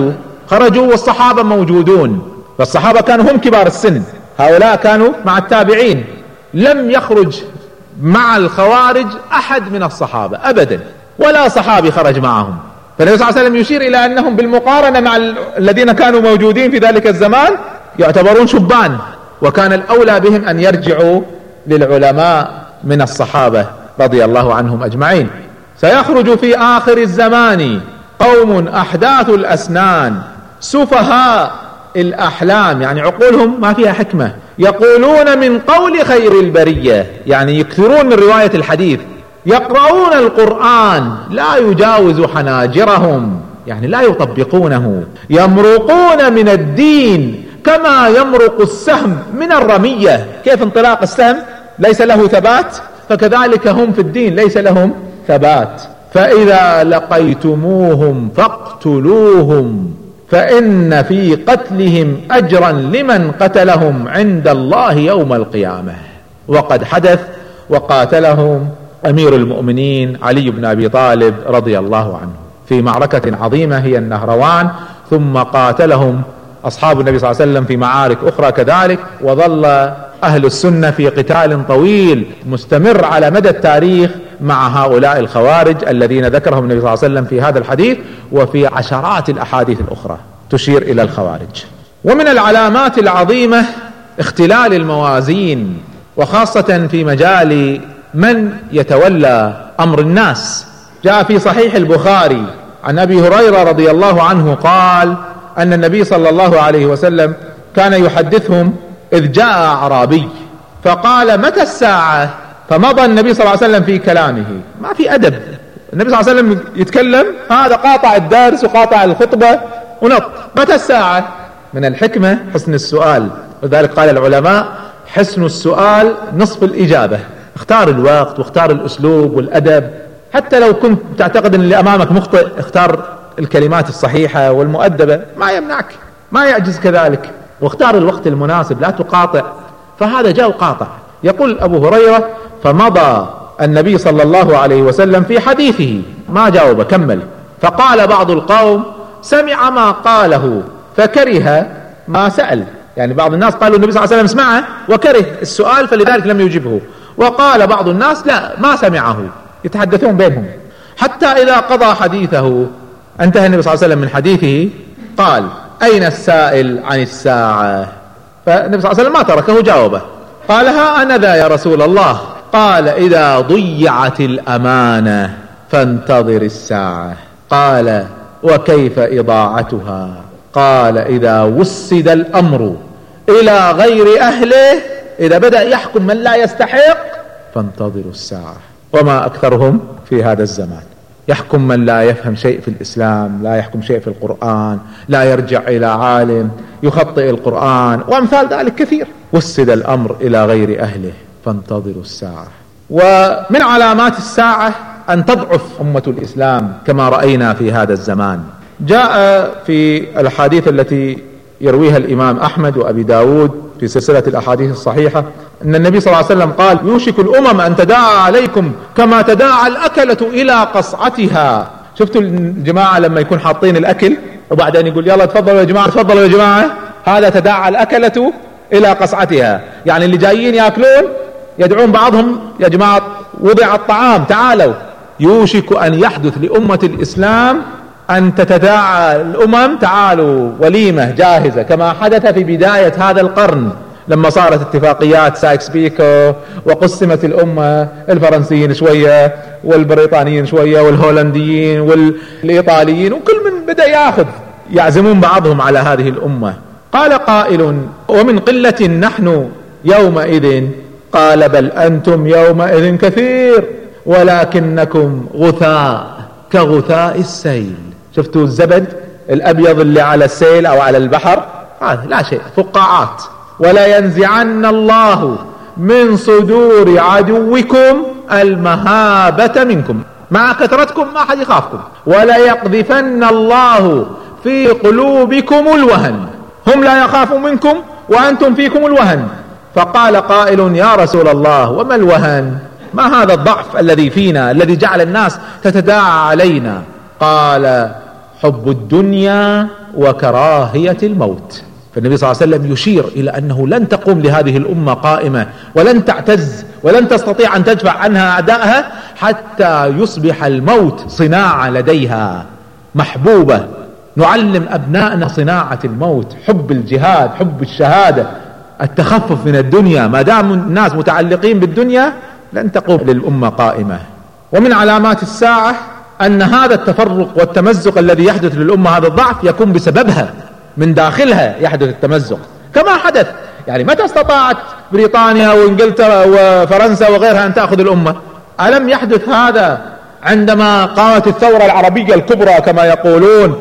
خرجوا والصحابة موجودون، فالصحابة كانوا هم كبار السن، هؤلاء كانوا مع التابعين. لم يخرج مع الخوارج أحد من الصحابة أبدا، ولا صحابي خرج معهم. فالنبي صلى الله عليه وسلم يشير إلى أنهم بالمقارنة مع الذين كانوا موجودين في ذلك الزمان يعتبرون شبان، وكان الأولى بهم أن يرجعوا للعلماء من الصحابة رضي الله عنهم أجمعين. سيخرج في آخر الزمان قوم أحداث الأسنان سفهاء الأحلام، يعني عقولهم ما فيها حكمة، يقولون من قول خير البرية، يعني يكثرون من رواية الحديث، يقرؤون القرآن لا يجاوز حناجرهم، يعني لا يطبقونه، يمرقون من الدين كما يمرق السهم من الرمية. كيف انطلاق السهم ليس له ثبات، فكذلك هم في الدين ليس لهم ثبات. فإذا لقيتموهم فاقتلوهم فإن في قتلهم أجرا لمن قتلهم عند الله يوم القيامة. وقد حدث وقاتلهم أمير المؤمنين علي بن أبي طالب رضي الله عنه في معركة عظيمة هي النهروان، ثم قاتلهم أصحاب النبي صلى الله عليه وسلم في معارك أخرى كذلك، وظل أهل السنة في قتال طويل مستمر على مدى التاريخ مع هؤلاء الخوارج الذين ذكرهم النبي صلى الله عليه وسلم في هذا الحديث وفي عشرات الأحاديث الأخرى تشير إلى الخوارج. ومن العلامات العظيمة اختلال الموازين، وخاصة في مجال من يتولى أمر الناس. جاء في صحيح البخاري عن أبي هريرة رضي الله عنه قال أن النبي صلى الله عليه وسلم كان يحدثهم إذ جاء أعرابي فقال: متى الساعة؟ فمضى النبي صلى الله عليه وسلم في كلامه، ما في أدب. النبي صلى الله عليه وسلم يتكلم، هذا قاطع الدرس وقاطع الخطبة ونط. متى الساعة؟ من الحكمة حسن السؤال، وذلك قال العلماء: حسن السؤال نصف الإجابة. اختار الوقت واختار الأسلوب والأدب، حتى لو كنت تعتقد أن اللي أمامك مخطئ اختار الكلمات الصحيحة والمؤدبة، ما يمنعك، ما يعجز كذلك، واختار الوقت المناسب، لا تقاطع. فهذا جاء وقاطع. يقول أبو هريرة: فمضى النبي صلى الله عليه وسلم في حديثه، ما جاوب، كمل. فقال بعض القوم: سمع ما قاله فكره ما سأل، يعني بعض الناس قالوا النبي صلى الله عليه وسلم سمعه وكره السؤال فلذلك لم يجبه، وقال بعض الناس لا، ما سمعه، يتحدثون بينهم. حتى إذا قضى حديثه انتهى النبي صلى الله عليه وسلم من حديثه قال: أين السائل عن الساعة؟ فالنبي صلى الله عليه وسلم ما تركه، جاوبه. قال: ها أنا ذا يا رسول الله. قال: إذا ضيعت الأمانة فانتظر الساعة. قال: وكيف إضاعتها؟ قال: إذا وسد الأمر إلى غير أهله، إذا بدأ يحكم من لا يستحق فانتظروا الساعة. وما أكثرهم في هذا الزمان، يحكم من لا يفهم شيء في الإسلام، لا يحكم شيء في القرآن، لا يرجع إلى عالم، يخطئ القرآن، وأمثال ذلك كثير. وسد الأمر إلى غير أهله فانتظروا الساعة. ومن علامات الساعة أن تضعف أمة الإسلام كما رأينا في هذا الزمان. جاء في الحديث التي يرويها الإمام أحمد وأبي داود في سلسلة الأحاديث الصحيحة أن النبي صلى الله عليه وسلم قال: يوشك الأمم أن تداعى عليكم كما تداعى الأكلة إلى قصعتها. شفتوا الجماعة لما يكون حاطين الأكل وبعدين يقول: يلا تفضلوا يا جماعة، تفضلوا يا جماعة، هذا تداعى الأكلة إلى قصعتها، يعني اللي جايين يأكلون يدعون بعضهم: يا جماعة وضع الطعام تعالوا. يوشك أن يحدث لأمة الإسلام أن تتداعى الأمم: تعالوا وليمة جاهزة، كما حدث في بداية هذا القرن لما صارت اتفاقيات سايكس بيكو وقسمت الأمة، الفرنسيين شوية والبريطانيين شوية والهولنديين والإيطاليين، وكل من بدأ يعزمون بعضهم على هذه الأمة. قال قائل: ومن قلة نحن يومئذ؟ قال: بل أنتم يومئذ كثير ولكنكم غثاء كغثاء السيل. شفتوا الزبد الأبيض اللي على السيل أو على البحر؟ هذا لا شيء، فقاعات. ولا ينزعن الله من صدور عدوكم المهابة منكم، مع كثرتكم ما حد يخافكم. ولا يقذفن الله في قلوبكم الوهن، هم لا يخافون منكم وأنتم فيكم الوهن. فقال قائل: يا رسول الله وما الوهن؟ ما هذا الضعف الذي فينا الذي جعل الناس تتداعى علينا؟ قال: حب الدنيا وكراهية الموت. فالنبي صلى الله عليه وسلم يشير إلى أنه لن تقوم لهذه الأمة قائمة ولن تعتز ولن تستطيع أن تدفع عنها أعدائها حتى يصبح الموت صناعة لديها محبوبة. نعلم أبنائنا صناعة الموت، حب الجهاد، حب الشهادة، التخفف من الدنيا. ما دام الناس متعلقين بالدنيا لن تقوم للأمة قائمة. ومن علامات الساعة أن هذا التفرق والتمزق الذي يحدث للأمة، هذا الضعف يكون بسببها، من داخلها يحدث التمزق كما حدث. يعني متى استطاعت بريطانيا وإنجلترا وفرنسا وغيرها أن تأخذ الأمة؟ ألم يحدث هذا عندما قامت الثورة العربية الكبرى كما يقولون،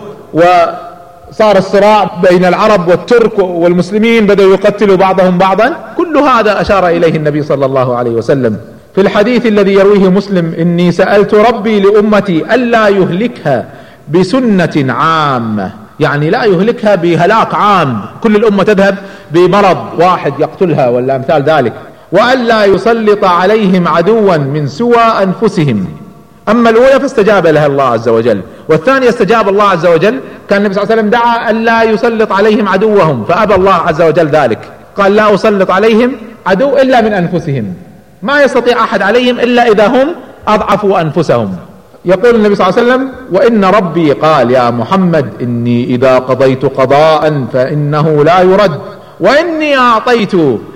وصار الصراع بين العرب والترك والمسلمين، بدأوا يقتلوا بعضهم بعضا؟ كل هذا أشار إليه النبي صلى الله عليه وسلم في الحديث الذي يرويه مسلم: إني سألت ربي لأمتي ألا يهلكها بسنة عامة، يعني لا يهلكها بهلاك عام كل الأمة تذهب بمرض واحد يقتلها ولا أمثال ذلك، وألا يسلط عليهم عدوا من سوى أنفسهم. أما الأولى فاستجاب لها الله عز وجل، والثانية استجاب الله عز وجل. كان النبي صلى الله عليه وسلم دعا ألا يسلط عليهم عدوهم، فأبى الله عز وجل ذلك، قال: لا أسلط عليهم عدو إلا من أنفسهم، ما يستطيع أحد عليهم إلا إذا هم أضعفوا أنفسهم. يقول النبي صلى الله عليه وسلم: وإن ربي قال يا محمد إني إذا قضيت قضاء فإنه لا يرد، وإني أعطيت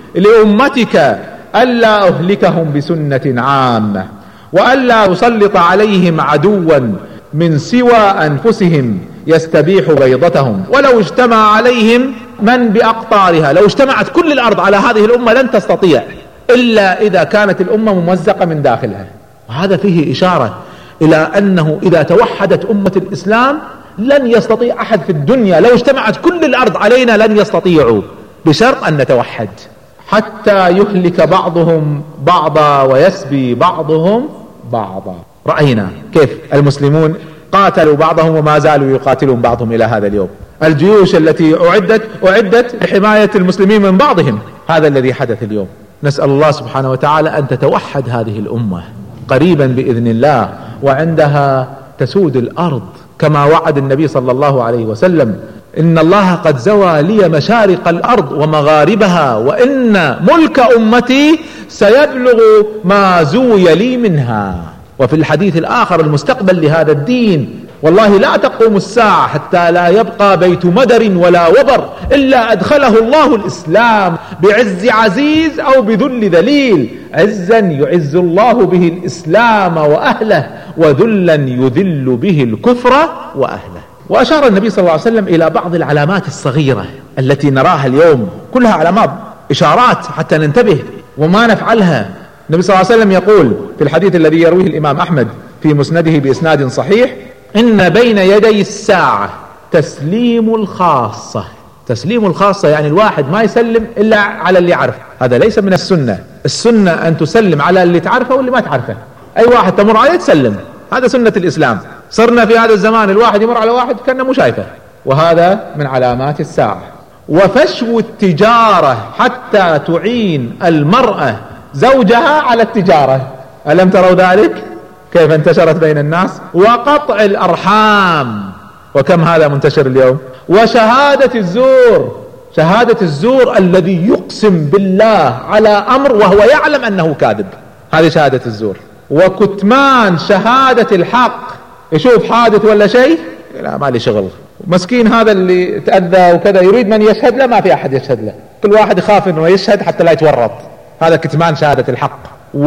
لأمتك ألا أهلكهم بسنة عامة، وألا أسلط عليهم عدوا من سوى أنفسهم يستبيح بيضتهم، ولو اجتمع عليهم من بأقطارها، لو اجتمعت كل الأرض على هذه الأمة لن تستطيع إلا إذا كانت الأمة ممزقة من داخلها. وهذا فيه إشارة إلى أنه إذا توحدت أمة الإسلام لن يستطيع أحد في الدنيا، لو اجتمعت كل الأرض علينا لن يستطيعوا، بشرط أن نتوحد. حتى يهلك بعضهم بعضا ويسبي بعضهم بعضا. رأينا كيف المسلمون قاتلوا بعضهم وما زالوا يقاتلون بعضهم إلى هذا اليوم. الجيوش التي أعدت لحماية المسلمين من بعضهم، هذا الذي حدث اليوم. نسأل الله سبحانه وتعالى أن تتوحد هذه الأمة قريبا بإذن الله، وعندها تسود الأرض كما وعد النبي صلى الله عليه وسلم: إن الله قد زوى لي مشارق الأرض ومغاربها، وإن ملك أمتي سيبلغ ما زوي لي منها. وفي الحديث الآخر: المستقبل لهذا الدين والله لا تقوم الساعة حتى لا يبقى بيت مدر ولا وبر إلا أدخله الله الإسلام بعز عزيز أو بذل ذليل، عزا يعز الله به الإسلام وأهله، وذلا يذل به الكفر وأهله. وأشار النبي صلى الله عليه وسلم إلى بعض العلامات الصغيرة التي نراها اليوم، كلها علامات إشارات حتى ننتبه وما نفعلها. النبي صلى الله عليه وسلم يقول في الحديث الذي يرويه الإمام أحمد في مسنده بإسناد صحيح: إن بين يدي الساعة تسليم الخاصة. تسليم الخاصة يعني الواحد ما يسلم إلا على اللي يعرف، هذا ليس من السنة. السنة أن تسلم على اللي تعرفه واللي ما تعرفه، أي واحد تمر عليه تسلم، هذا سنة الإسلام. صرنا في هذا الزمان الواحد يمر على واحد كأنه مو شايفه، وهذا من علامات الساعة. وفشو التجارة حتى تعين المرأة زوجها على التجارة، ألم تروا ذلك كيف انتشرت بين الناس؟ وقطع الأرحام، وكم هذا منتشر اليوم. وشهادة الزور، شهادة الزور الذي يقسم بالله على أمر وهو يعلم أنه كاذب، هذه شهادة الزور. وكتمان شهادة الحق، يشوف حادث ولا شيء لا ما لي شغل، مسكين هذا اللي تأذى وكذا يريد من يشهد له، ما في أحد يشهد له، كل واحد يخاف أنه يشهد حتى لا يتورط، هذا كتمان شهادة الحق.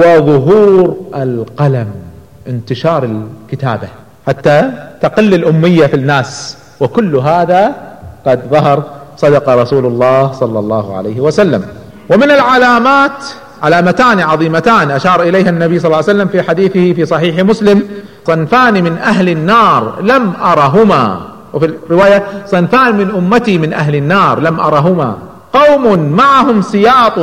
وظهور القلم، انتشار الكتابة حتى تقل الأمية في الناس، وكل هذا قد ظهر، صدق رسول الله صلى الله عليه وسلم. ومن العلامات علامتان عظيمتان أشار إليها النبي صلى الله عليه وسلم في حديثه في صحيح مسلم: صنفان من أهل النار لم أرهما، وفي الرواية: صنفان من أمتي من أهل النار لم أرهما، قوم معهم سياط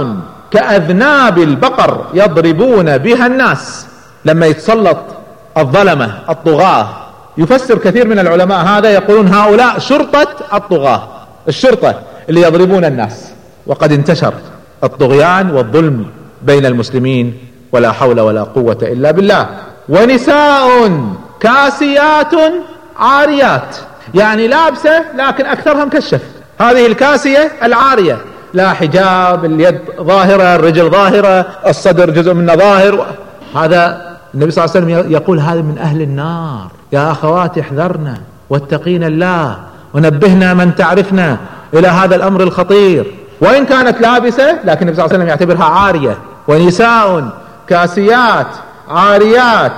كأذناب البقر يضربون بها الناس. لما يتسلط الظلمة الطغاة، يفسر كثير من العلماء هذا، يقولون هؤلاء شرطة الطغاة، الشرطة اللي يضربون الناس. وقد انتشر الطغيان والظلم بين المسلمين، ولا حول ولا قوة إلا بالله. ونساء كاسيات عاريات، يعني لابسة لكن أكثرها مكشف، هذه الكاسية العارية، لا حجاب، اليد ظاهرة، الرجل ظاهرة، الصدر جزء منه ظاهر. هذا النبي صلى الله عليه وسلم يقول هذا من أهل النار. يا أخواتي احذرنا واتقين الله ونبهنا من تعرفنا إلى هذا الأمر الخطير. وإن كانت لابسة لكن النبي صلى الله عليه وسلم يعتبرها عارية. ونساء كاسيات عاريات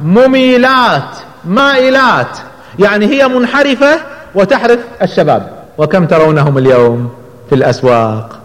مميلات مائلات، يعني هي منحرفة وتحرف الشباب. وكم ترونهم اليوم في الأسواق،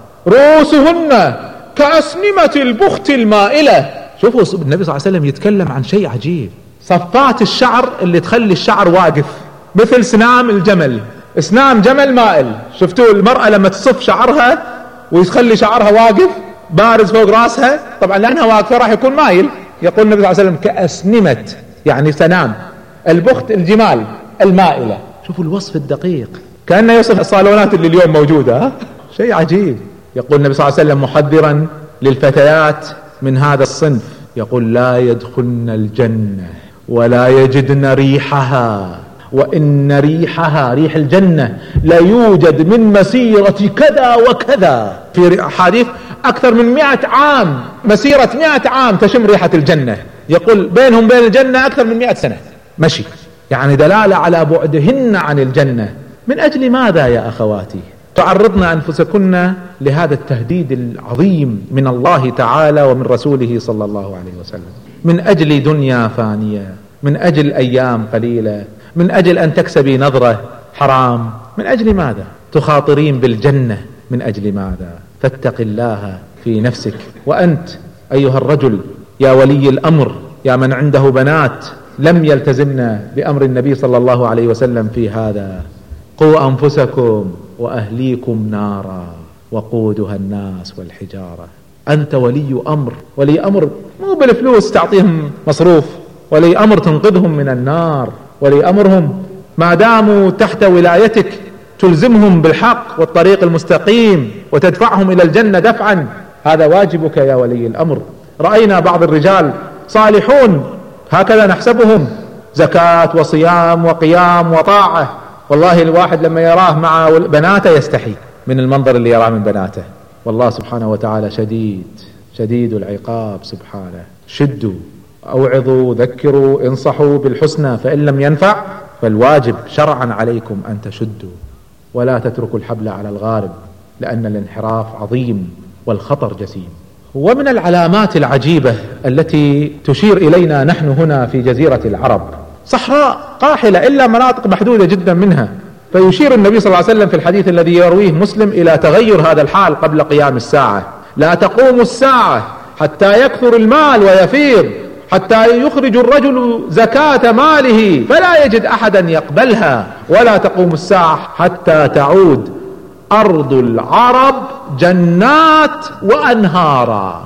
رؤوسهن كأسنمة البخت المائلة. شوفوا النبي صلى الله عليه وسلم يتكلم عن شيء عجيب، صفات الشعر اللي تخلي الشعر واقف مثل سنام الجمل، اسنام جمل مائل. شفتوا المرأة لما تصف شعرها ويخلي شعرها واقف بارز فوق راسها، طبعا لأنها واقفة راح يكون مايل. يقول النبي صلى الله عليه وسلم كأسنمة، يعني سنام البخت الجمال المائلة. شوفوا الوصف الدقيق، كأنه يوصف الصالونات اللي اليوم موجودة، شيء عجيب. يقول النبي صلى الله عليه وسلم محذرا للفتيات من هذا الصنف، يقول: لا يدخلن الجنة ولا يجدن ريحها، وإن ريحها، ريح الجنة، لا يوجد من مسيرة كذا وكذا. في حديث أكثر من 100 عام، مسيرة 100 عام تشم ريحة الجنة. يقول بينهم بين الجنة أكثر من 100 سنة مشي، يعني دلالة على بعدهن عن الجنة. من أجل ماذا يا أخواتي تعرضنا أنفسكن لهذا التهديد العظيم من الله تعالى ومن رسوله صلى الله عليه وسلم؟ من أجل دنيا فانية، من أجل أيام قليلة، من أجل أن تكسبي نظرة حرام. من أجل ماذا تخاطرين بالجنة؟ من أجل ماذا؟ فاتق الله في نفسك. وأنت أيها الرجل يا ولي الأمر، يا من عنده بنات لم يلتزمن بأمر النبي صلى الله عليه وسلم في هذا: قوا أنفسكم وأهليكم نارا وقودها الناس والحجارة. أنت ولي أمر، ولي أمر مو بالفلوس تعطيهم مصروف، ولي أمر تنقذهم من النار، ولي أمرهم ما داموا تحت ولايتك تلزمهم بالحق والطريق المستقيم وتدفعهم إلى الجنة دفعا. هذا واجبك يا ولي الأمر. رأينا بعض الرجال صالحون هكذا نحسبهم، زكاة وصيام وقيام وطاعة، والله الواحد لما يراه مع بناته يستحي من المنظر اللي يراه من بناته. والله سبحانه وتعالى شديد العقاب سبحانه. شدوا، أوعظوا، ذكروا، انصحوا بالحسنى، فإن لم ينفع فالواجب شرعا عليكم أن تشدوا ولا تتركوا الحبل على الغارب، لأن الانحراف عظيم والخطر جسيم. ومن العلامات العجيبة التي تشير إلينا نحن هنا في جزيرة العرب، صحراء قاحلة إلا مناطق محدودة جدا منها، فيشير النبي صلى الله عليه وسلم في الحديث الذي يرويه مسلم إلى تغير هذا الحال قبل قيام الساعة: لا تقوم الساعة حتى يكثر المال ويفيض، حتى يخرج الرجل زكاة ماله فلا يجد أحدا يقبلها، ولا تقوم الساعة حتى تعود أرض العرب جنات وأنهارا.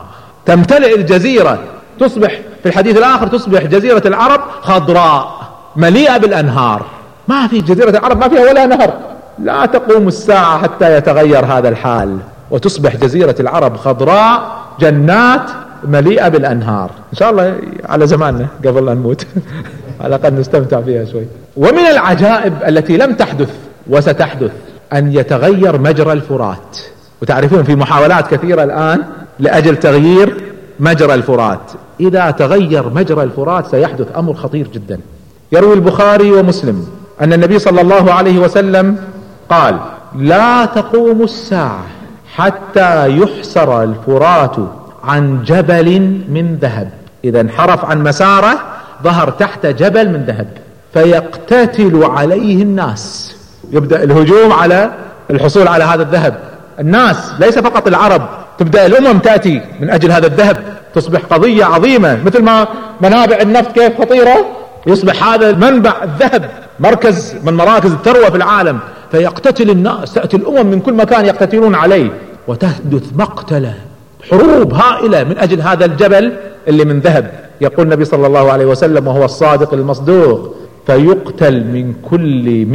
تمتلئ الجزيرة، تصبح في الحديث الآخر تصبح جزيرة العرب خضراء مليئة بالأنهار. ما في جزيرة العرب ما فيها ولا نهر. لا تقوم الساعة حتى يتغير هذا الحال وتصبح جزيرة العرب خضراء، جنات مليئة بالأنهار. إن شاء الله على زماننا قبل أن نموت على الأقل نستمتع فيها شوي. ومن العجائب التي لم تحدث وستحدث أن يتغير مجرى الفرات. وتعرفون في محاولات كثيرة الآن لأجل تغيير مجرى الفرات. إذا تغير مجرى الفرات سيحدث أمر خطير جدا. يروي البخاري ومسلم أن النبي صلى الله عليه وسلم قال: لا تقوم الساعة حتى يحسر الفرات عن جبل من ذهب. إذا انحرف عن مساره ظهر تحت جبل من ذهب، فيقتتل عليه الناس. يبدأ الهجوم على الحصول على هذا الذهب. الناس ليس فقط العرب، تبدأ الأمم تأتي من أجل هذا الذهب، تصبح قضية عظيمة. مثل ما منابع النفط كيف خطيرة، يصبح هذا منبع الذهب مركز من مراكز الثروة في العالم. فيقتتل الناس، تأتي الأمم من كل مكان يقتتلون عليه، وتحدث مقتلة، حروب هائلة من أجل هذا الجبل اللي من ذهب. يقول النبي صلى الله عليه وسلم وهو الصادق المصدوق: فيقتل من كل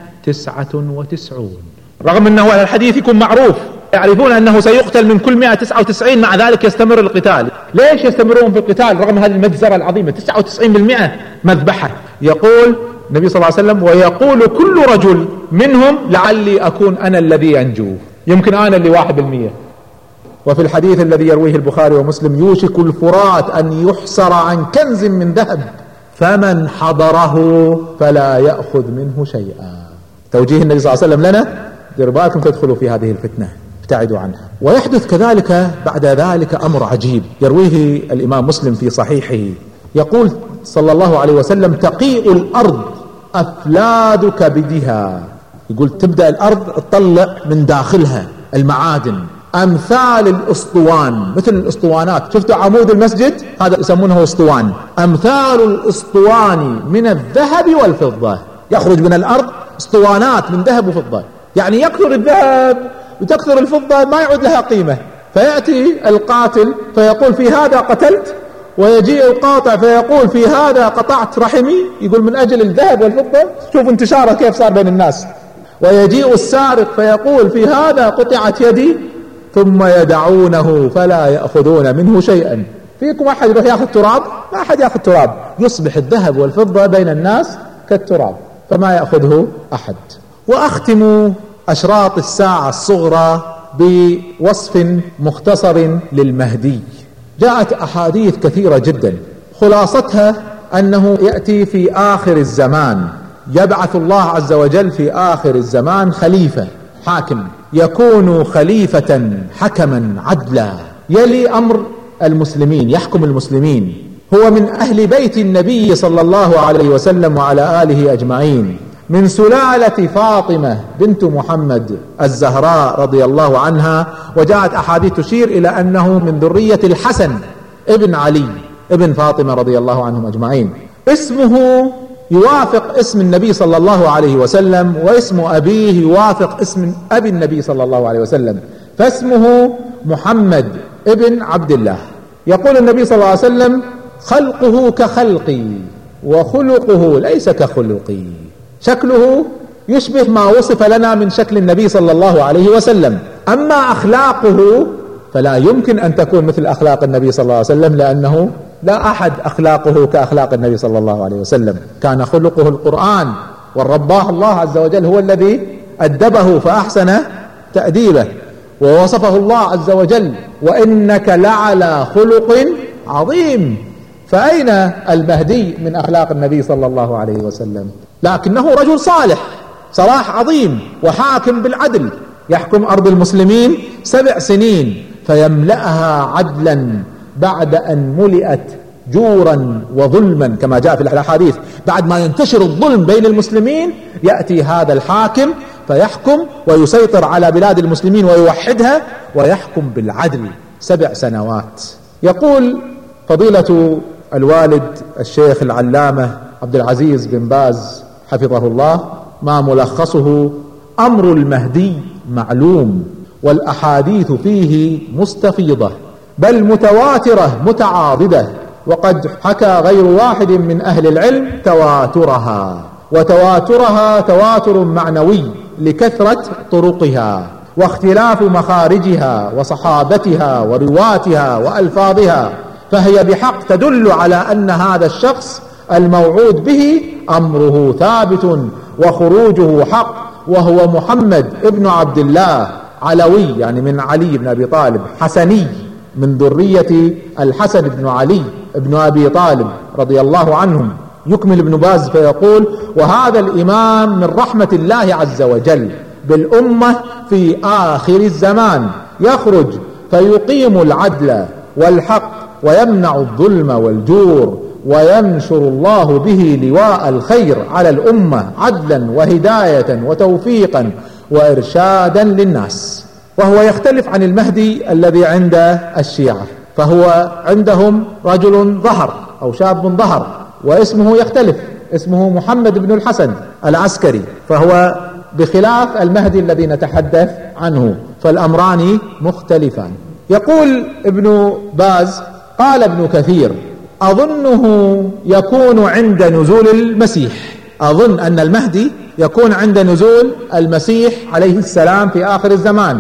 199. رغم أنه الحديث يكون معروف، يعرفون أنه سيقتل من كل 199، مع ذلك يستمر القتال. ليش يستمرون في القتال رغم هذه المجزرة العظيمة؟ 99% مذبحة. يقول النبي صلى الله عليه وسلم: ويقول كل رجل منهم لعلي أكون أنا الذي أنجو، يمكن أنا اللي 1%. وفي الحديث الذي يرويه البخاري ومسلم: يوشك الفرات أن يحسر عن كنز من ذهب فمن حضره فلا يأخذ منه شيئا. توجيه النبي صلى الله عليه وسلم لنا: ديروا بالكم تدخلوا في هذه الفتنة، ابتعدوا عنها. ويحدث كذلك بعد ذلك أمر عجيب يرويه الإمام مسلم في صحيحه. يقول صلى الله عليه وسلم: تقيء الأرض أفلاد كبدها. يقول تبدأ الأرض تطلع من داخلها المعادن أمثال الأسطوان، مثل الأسطوانات. شفتوا عمود المسجد هذا يسمونه أسطوان، أمثال الأسطوان من الذهب والفضة. يخرج من الأرض أسطوانات من ذهب وفضة، يعني يكثر الذهب وتكثر الفضة ما يعود لها قيمة. فيأتي القاتل فيقول: في هذا قتلت، ويجيء القاطع فيقول: في هذا قطعت رحمي. يقول من أجل الذهب والفضة. شوف انتشاره كيف صار بين الناس. ويجيء السارق فيقول: في هذا قطعت يدي. ثم يدعونه فلا يأخذون منه شيئا. فيكم أحد يروح يأخذ تراب؟ ما أحد يأخذ تراب. يصبح الذهب والفضة بين الناس كالتراب، فما يأخذه أحد. وأختم أشراط الساعة الصغرى بوصف مختصر للمهدي. جاءت أحاديث كثيرة جدا، خلاصتها أنه يأتي في آخر الزمان، يبعث الله عز وجل في آخر الزمان خليفة حاكم، يكون خليفة حكما عدلا، يلي أمر المسلمين، يحكم المسلمين. هو من أهل بيت النبي صلى الله عليه وسلم وعلى آله أجمعين، من سلالة فاطمة بنت محمد الزهراء رضي الله عنها. وجاءت أحاديث تشير إلى أنه من ذرية الحسن ابن علي ابن فاطمة رضي الله عنهم أجمعين. اسمه يوافق اسم النبي صلى الله عليه وسلم، واسم أبيه يوافق اسم أبي النبي صلى الله عليه وسلم، فاسمه محمد ابن عبد الله. يقول النبي صلى الله عليه وسلم: خلقه كخلقي وخلقه ليس كخلقي. شكله يشبه ما وصف لنا من شكل النبي صلى الله عليه وسلم، أما أخلاقه فلا يمكن أن تكون مثل أخلاق النبي صلى الله عليه وسلم، لأنه لا أحد أخلاقه كأخلاق النبي صلى الله عليه وسلم. كان خلقه القرآن، والرباه الله عز وجل هو الذي أدبه فأحسن تأديبه، ووصفه الله عز وجل: وإنك لعلى خلق عظيم. فأين المهدي من أخلاق النبي صلى الله عليه وسلم؟ لكنه رجل صالح، صلاح عظيم، وحاكم بالعدل، يحكم أرض المسلمين 7 سنين فيملأها عدلا بعد أن ملئت جورا وظلما، كما جاء في الأحاديث. بعد ما ينتشر الظلم بين المسلمين يأتي هذا الحاكم فيحكم ويسيطر على بلاد المسلمين ويوحدها ويحكم بالعدل 7 سنوات. يقول فضيلة الوالد الشيخ العلامة عبد العزيز بن باز حفظه الله: ما ملخصه: أمر المهدي معلوم، والأحاديث فيه مستفيضة، بل متواترة متعاضدة، وقد حكى غير واحد من أهل العلم تواترها، وتواترها تواتر معنوي لكثرة طرقها واختلاف مخارجها وصحابتها ورواتها وألفاظها، فهي بحق تدل على أن هذا الشخص الموعود به أمره ثابت وخروجه حق، وهو محمد ابن عبد الله علوي، يعني من علي بن أبي طالب، حسني من ذرية الحسن بن علي بن أبي طالب رضي الله عنهم. يكمل ابن باز فيقول: وهذا الإمام من رحمة الله عز وجل بالأمة في آخر الزمان، يخرج فيقيم العدل والحق ويمنع الظلم والجور، وينشر الله به لواء الخير على الأمة عدلا وهداية وتوفيقا وإرشادا للناس. وهو يختلف عن المهدي الذي عند الشيعة، فهو عندهم رجل ظهر أو شاب ظهر، واسمه يختلف، اسمه محمد بن الحسن العسكري، فهو بخلاف المهدي الذي نتحدث عنه، فالأمران مختلفان. يقول ابن باز: قال ابن كثير: أظنه يكون عند نزول المسيح، أظن أن المهدي يكون عند نزول المسيح عليه السلام في آخر الزمان.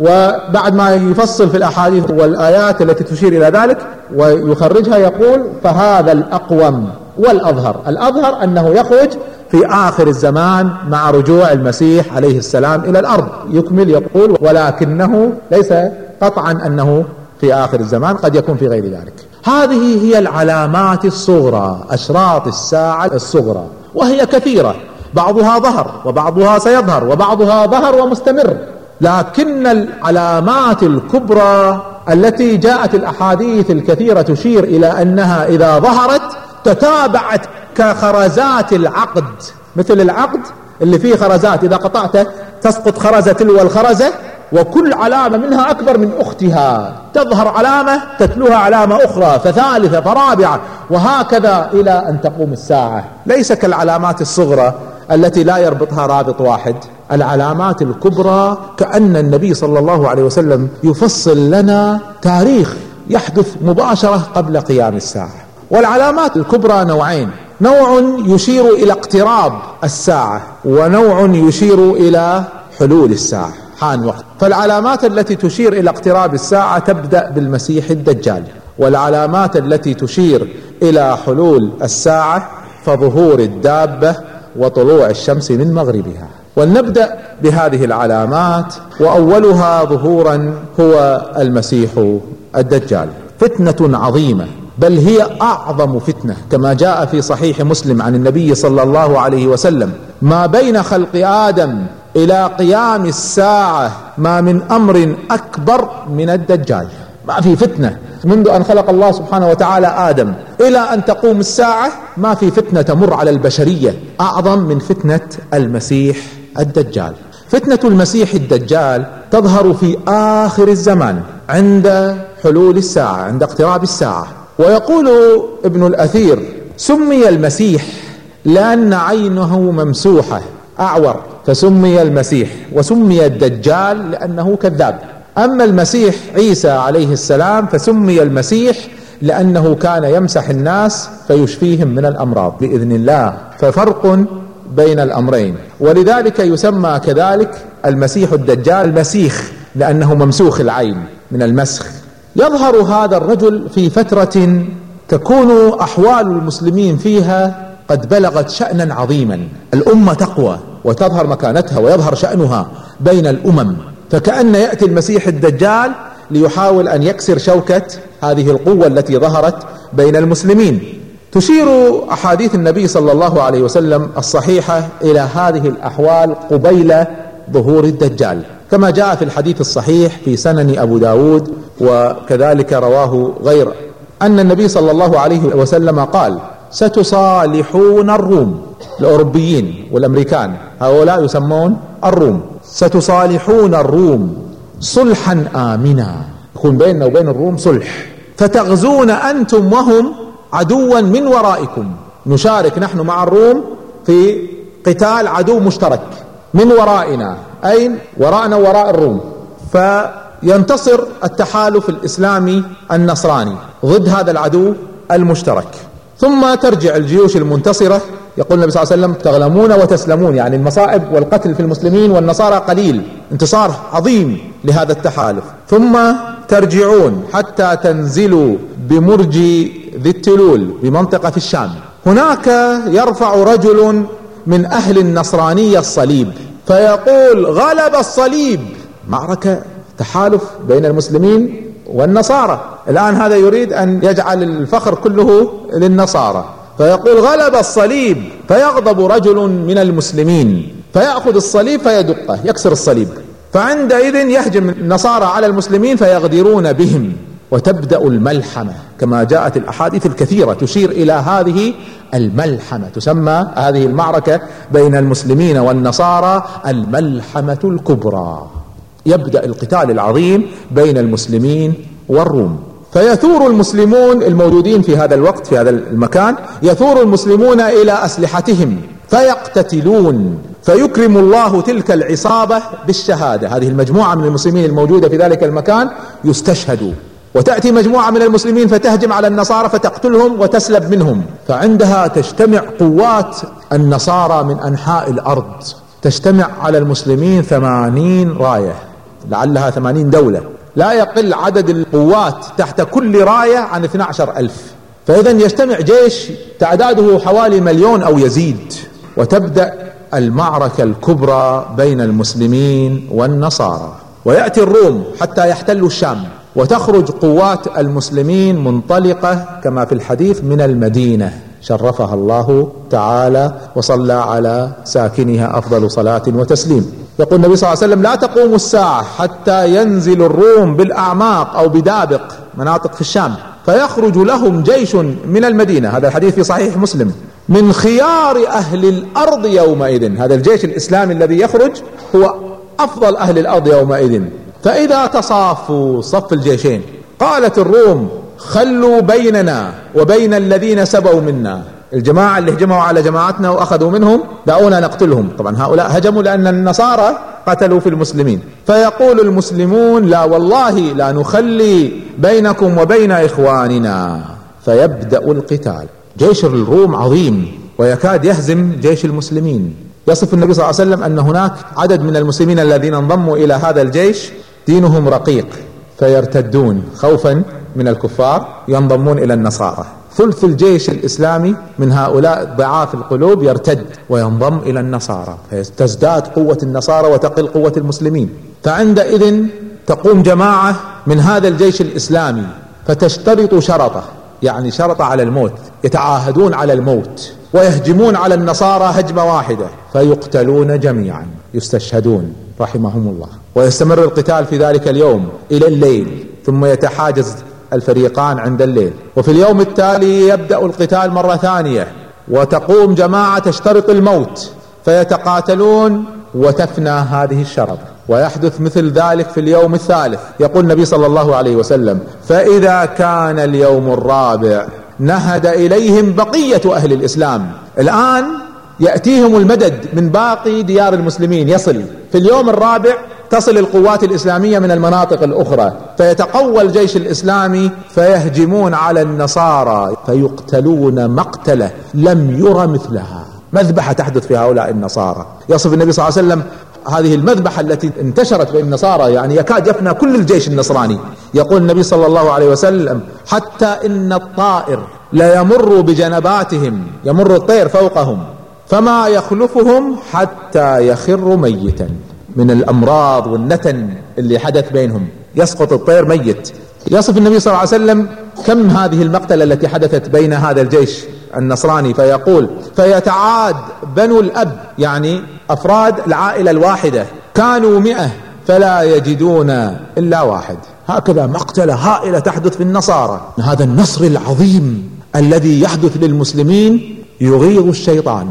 وبعد ما يفصل في الأحاديث والآيات التي تشير إلى ذلك ويخرجها يقول: فهذا الأقوم والأظهر، الأظهر أنه يخرج في آخر الزمان مع رجوع المسيح عليه السلام إلى الأرض. يكمل يقول: ولكنه ليس قطعا أنه في آخر الزمان، قد يكون في غير ذلك. هذه هي العلامات الصغرى، أشراط الساعة الصغرى، وهي كثيرة، بعضها ظهر وبعضها سيظهر وبعضها ظهر ومستمر، لكن العلامات الكبرى التي جاءت الأحاديث الكثيرة تشير إلى أنها إذا ظهرت تتابعت كخرزات العقد، مثل العقد اللي فيه خرزات، إذا قطعته تسقط خرزة تلو الخرزة، وكل علامة منها أكبر من أختها، تظهر علامة تتلوها علامة أخرى فثالثة فرابعة، وهكذا إلى أن تقوم الساعة. ليس كالعلامات الصغرى التي لا يربطها رابط واحد. العلامات الكبرى كأن النبي صلى الله عليه وسلم يفصل لنا تاريخ يحدث مباشرة قبل قيام الساعة. والعلامات الكبرى نوعين: نوع يشير إلى اقتراب الساعة، ونوع يشير إلى حلول الساعة، حان وقت. فالعلامات التي تشير إلى اقتراب الساعة تبدأ بالمسيح الدجال، والعلامات التي تشير إلى حلول الساعة فظهور الدابة وطلوع الشمس من مغربها. ولنبدأ بهذه العلامات، وأولها ظهورا هو المسيح الدجال. فتنة عظيمة، بل هي أعظم فتنة، كما جاء في صحيح مسلم عن النبي صلى الله عليه وسلم: ما بين خلق آدم إلى قيام الساعة ما من أمر أكبر من الدجال. ما في فتنة منذ أن خلق الله سبحانه وتعالى آدم إلى أن تقوم الساعة، ما في فتنة تمر على البشرية أعظم من فتنة المسيح الدجال. فتنة المسيح الدجال تظهر في آخر الزمان عند حلول الساعة، عند اقتراب الساعة. ويقول ابن الأثير: سمي المسيح لأن عينه ممسوحة أعور فسمي المسيح، وسمي الدجال لأنه كذاب. أما المسيح عيسى عليه السلام فسمي المسيح لأنه كان يمسح الناس فيشفيهم من الأمراض بإذن الله، ففرق بين الأمرين. ولذلك يسمى كذلك المسيح الدجال المسيخ، لأنه ممسوخ العين من المسخ. يظهر هذا الرجل في فترة تكون أحوال المسلمين فيها قد بلغت شأنا عظيما، الأمة تقوى وتظهر مكانتها ويظهر شأنها بين الأمم، فكأن يأتي المسيح الدجال ليحاول أن يكسر شوكة هذه القوة التي ظهرت بين المسلمين. تشير أحاديث النبي صلى الله عليه وسلم الصحيحة إلى هذه الأحوال قبيل ظهور الدجال، كما جاء في الحديث الصحيح في سنن أبو داود، وكذلك رواه غيره، أن النبي صلى الله عليه وسلم قال: ستصالحون الروم، الأوروبيين والأمريكان هؤلاء يسمون الروم، ستصالحون الروم صلحا آمنا، يكون بيننا وبين الروم صلح، فتغزون أنتم وهم عدوا من ورائكم، نشارك نحن مع الروم في قتال عدو مشترك من ورائنا، أين؟ وراءنا وراء الروم، ينتصر التحالف الإسلامي النصراني ضد هذا العدو المشترك، ثم ترجع الجيوش المنتصرة. يقول النبي صلى الله عليه وسلم تغلمون وتسلمون، يعني المصائب والقتل في المسلمين والنصارى قليل، انتصار عظيم لهذا التحالف. ثم ترجعون حتى تنزلوا بمرج ذي التلول بمنطقة في الشام، هناك يرفع رجل من أهل النصرانية الصليب فيقول غلب الصليب. معركة تحالف بين المسلمين والنصارى، الآن هذا يريد أن يجعل الفخر كله للنصارى، فيقول غلب الصليب، فيغضب رجل من المسلمين فيأخذ الصليب فيدقه يكسر الصليب، فعندئذ يهجم النصارى على المسلمين فيغدرون بهم، وتبدأ الملحمة كما جاءت الأحاديث الكثيرة تشير إلى هذه الملحمة. تسمى هذه المعركة بين المسلمين والنصارى الملحمة الكبرى. يبدأ القتال العظيم بين المسلمين والروم، فيثور المسلمون الموجودين في هذا الوقت في هذا المكان، يثور المسلمون إلى أسلحتهم فيقتتلون، فيكرم الله تلك العصابة بالشهادة. هذه المجموعة من المسلمين الموجودة في ذلك المكان يستشهدوا، وتأتي مجموعة من المسلمين فتهجم على النصارى فتقتلهم وتسلب منهم، فعندها تجتمع قوات النصارى من أنحاء الأرض، تجتمع على المسلمين 80 راية، لعلها 80 دولة، لا يقل عدد القوات تحت كل راية عن 12,000. فإذا يجتمع جيش تعداده حوالي 1,000,000 أو يزيد، وتبدأ المعركة الكبرى بين المسلمين والنصارى. ويأتي الروم حتى يحتلوا الشام، وتخرج قوات المسلمين منطلقة كما في الحديث من المدينة شرفها الله تعالى وصلى على ساكنها أفضل صلاة وتسليم. يقول النبي صلى الله عليه وسلم لا تقوم الساعة حتى ينزل الروم بالأعماق أو بدابق مناطق في الشام، فيخرج لهم جيش من المدينة، هذا الحديث في صحيح مسلم، من خيار أهل الأرض يومئذ. هذا الجيش الإسلامي الذي يخرج هو أفضل أهل الأرض يومئذ. فإذا تصافوا صف الجيشين قالت الروم خلوا بيننا وبين الذين سبوا منا، الجماعة اللي هجموا على جماعتنا وأخذوا منهم دعونا نقتلهم. طبعا هؤلاء هجموا لأن النصارى قتلوا في المسلمين، فيقول المسلمون لا والله لا نخلي بينكم وبين إخواننا، فيبدأ القتال. جيش الروم عظيم ويكاد يهزم جيش المسلمين. يصف النبي صلى الله عليه وسلم أن هناك عدد من المسلمين الذين انضموا إلى هذا الجيش دينهم رقيق فيرتدون خوفا من الكفار ينضمون إلى النصارى. ثلث الجيش الإسلامي من هؤلاء ضعاف القلوب يرتد وينضم إلى النصارى، فتزداد قوة النصارى وتقل قوة المسلمين. فعندئذ تقوم جماعة من هذا الجيش الإسلامي فتشترط شرطة، يعني شرط على الموت، يتعاهدون على الموت ويهجمون على النصارى هجمة واحدة فيقتلون جميعا يستشهدون رحمهم الله. ويستمر القتال في ذلك اليوم إلى الليل، ثم يتحاجز الفريقان عند الليل، وفي اليوم التالي يبدأ القتال مرة ثانية، وتقوم جماعة تشترط الموت فيتقاتلون وتفنى هذه الشرط، ويحدث مثل ذلك في اليوم الثالث. يقول النبي صلى الله عليه وسلم فإذا كان اليوم الرابع نهد إليهم بقية أهل الإسلام. الآن يأتيهم المدد من باقي ديار المسلمين، يصل في اليوم الرابع تصل القوات الإسلامية من المناطق الأخرى، فيتقوى الجيش الإسلامي فيهجمون على النصارى فيقتلون مقتلة لم يرى مثلها. مذبحة تحدث في هؤلاء النصارى. يصف النبي صلى الله عليه وسلم هذه المذبحة التي انتشرت بين النصارى، يعني يكاد يفنى كل الجيش النصراني. يقول النبي صلى الله عليه وسلم حتى إن الطائر لا يمر بجنباتهم، يمر الطير فوقهم فما يخلفهم حتى يخر ميتا من الأمراض والنتن اللي حدث بينهم، يسقط الطير ميت. يصف النبي صلى الله عليه وسلم كم هذه المقتلة التي حدثت بين هذا الجيش النصراني، فيقول فيتعاد بنو الأب، يعني أفراد العائلة الواحدة، كانوا 100 فلا يجدون إلا واحد. هكذا مقتلة هائلة تحدث في النصارى. هذا النصر العظيم الذي يحدث للمسلمين يغيظ الشيطان.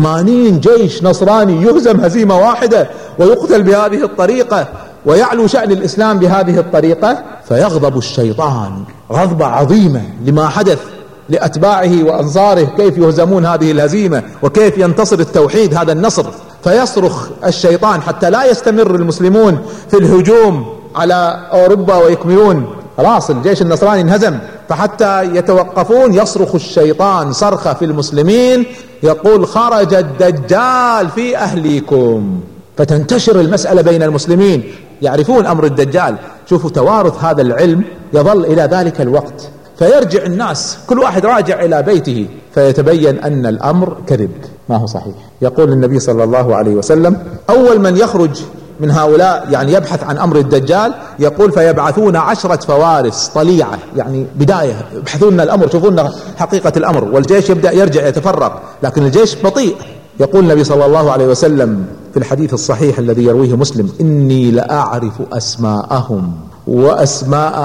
80 جيش نصراني يهزم هزيمة واحدة ويقتل بهذه الطريقة، ويعلو شأن الإسلام بهذه الطريقة، فيغضب الشيطان غضبة عظيمة لما حدث لأتباعه وأنصاره، كيف يهزمون هذه الهزيمة وكيف ينتصر التوحيد هذا النصر. فيصرخ الشيطان حتى لا يستمر المسلمون في الهجوم على أوروبا ويكملون، خلاص الجيش النصراني انهزم، فحتى يتوقفون يصرخ الشيطان صرخة في المسلمين يقول خرج الدجال في أهليكم، فتنتشر المسألة بين المسلمين، يعرفون أمر الدجال. شوفوا توارث هذا العلم يظل إلى ذلك الوقت، فيرجع الناس كل واحد راجع إلى بيته فيتبين أن الأمر كذب ما هو صحيح. يقول النبي صلى الله عليه وسلم أول من يخرج من هؤلاء يعني يبحث عن أمر الدجال، يقول فيبعثون 10 فوارس طليعة، يعني بداية يبحثون الأمر، شوفون حقيقة الأمر، والجيش يبدأ يرجع يتفرق، لكن الجيش بطيء. يقول النبي صلى الله عليه وسلم في الحديث الصحيح الذي يرويه مسلم إني لأعرف أسماءهم وأسماء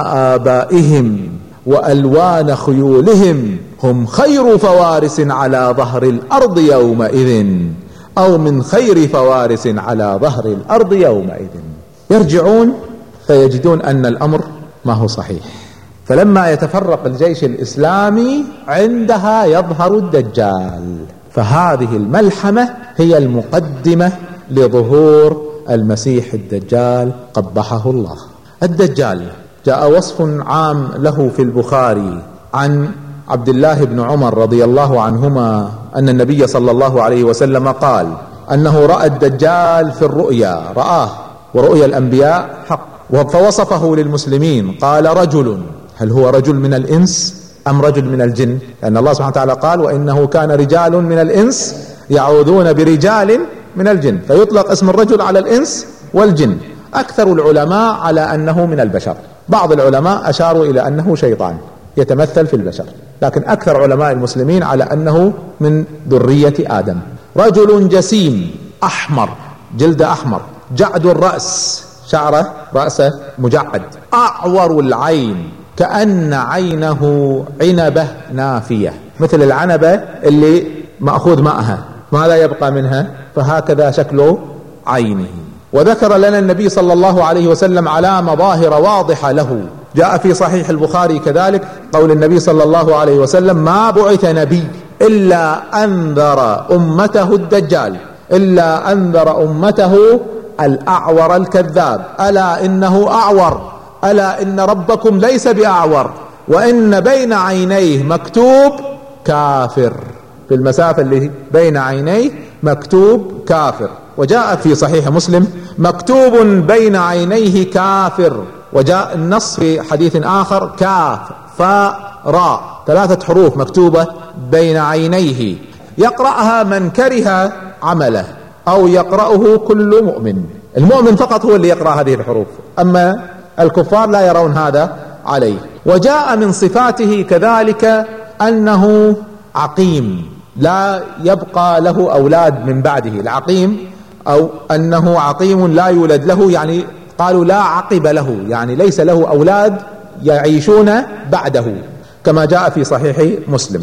آبائهم وألوان خيولهم، هم خير فوارس على ظهر الأرض يومئذ أو من خير فوارس على ظهر الأرض يومئذ. يرجعون فيجدون أن الأمر ما هو صحيح، فلما يتفرق الجيش الإسلامي عندها يظهر الدجال. فهذه الملحمة هي المقدمة لظهور المسيح الدجال قبحه الله. الدجال جاء وصف عام له في البخاري عن عبد الله بن عمر رضي الله عنهما أن النبي صلى الله عليه وسلم قال أنه رأى الدجال في الرؤيا، رآه، ورؤيا الأنبياء حق، فوصفه للمسلمين قال رجل، هل هو رجل من الإنس أم رجل من الجن؟ لأن الله سبحانه وتعالى قال وإنه كان رجال من الإنس يعوذون برجال من الجن، فيطلق اسم الرجل على الإنس والجن. أكثر العلماء على أنه من البشر، بعض العلماء أشاروا إلى أنه شيطان يتمثل في البشر، لكن أكثر علماء المسلمين على أنه من ذرية آدم. رجل جسيم أحمر، جلد أحمر، جعد الرأس، شعره رأسه مجعد، أعور العين كأن عينه عنبة نافية، مثل العنبة اللي مأخوذ ماءها ماذا يبقى منها، فهكذا شكله عينه. وذكر لنا النبي صلى الله عليه وسلم علامة ظاهرة واضحة له، جاء في صحيح البخاري كذلك قول النبي صلى الله عليه وسلم ما بعث نبي إلا أنذر أمته الدجال، إلا أنذر أمته الأعور الكذاب، ألا إنه أعور، ألا إن ربكم ليس بأعور، وإن بين عينيه مكتوب كافر، في المسافة اللي بين عينيه مكتوب كافر. وجاء في صحيح مسلم مكتوب بين عينيه كافر، وجاء النص في حديث آخر كاف فاء راء، 3 حروف مكتوبة بين عينيه، يقرأها من كره عمله أو يقرأه كل مؤمن. المؤمن فقط هو اللي يقرأ هذه الحروف، أما الكفار لا يرون هذا عليه. وجاء من صفاته كذلك أنه عقيم، لا يبقى له أولاد من بعده، العقيم أو أنه عقيم لا يولد له، يعني قالوا لا عقب له، يعني ليس له أولاد يعيشون بعده، كما جاء في صحيح مسلم.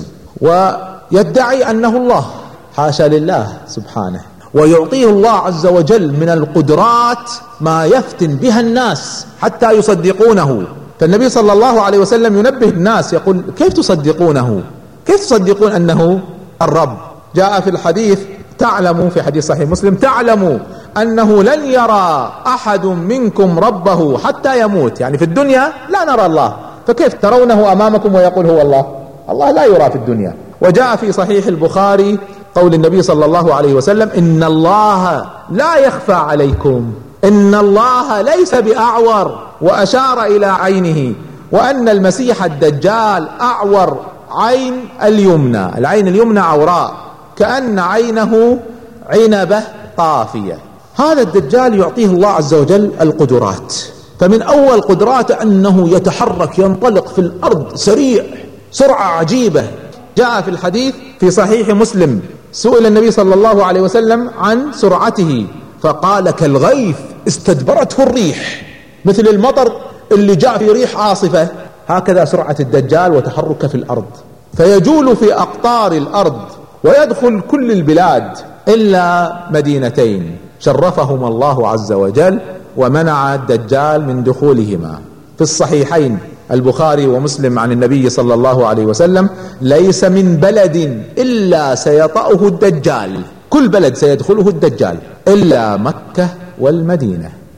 ويدعي أنه الله، حاشا لله سبحانه، ويعطيه الله عز وجل من القدرات ما يفتن بها الناس حتى يصدقونه. فالنبي صلى الله عليه وسلم ينبه الناس يقول كيف تصدقونه، كيف تصدقون أنه الرب؟ جاء في الحديث تعلموا، في حديث صحيح مسلم، تعلموا أنه لن يرى أحد منكم ربه حتى يموت، يعني في الدنيا لا نرى الله، فكيف ترونه أمامكم ويقول هو الله؟ الله لا يرى في الدنيا. وجاء في صحيح البخاري قول النبي صلى الله عليه وسلم إن الله لا يخفى عليكم، إن الله ليس بأعور، وأشار إلى عينه، وأن المسيح الدجال أعور عين اليمنى، العين اليمنى عوراء كأن عينه عنبة طافية. هذا الدجال يعطيه الله عز وجل القدرات، فمن أول قدراته أنه يتحرك ينطلق في الأرض سريع، سرعة عجيبة. جاء في الحديث في صحيح مسلم سئل النبي صلى الله عليه وسلم عن سرعته فقال كالغيث استدبرته الريح، مثل المطر اللي جاء في ريح عاصفة، هكذا سرعة الدجال وتحركه في الأرض، فيجول في أقطار الأرض ويدخل كل البلاد إلا مدينتين شرفهما الله عز وجل ومنع الدجال من دخولهما. في الصحيحين البخاري ومسلم عن النبي صلى الله عليه وسلم ليس من بلد إلا سيطأه الدجال، كل بلد سيدخله الدجال إلا مكة والمدينة.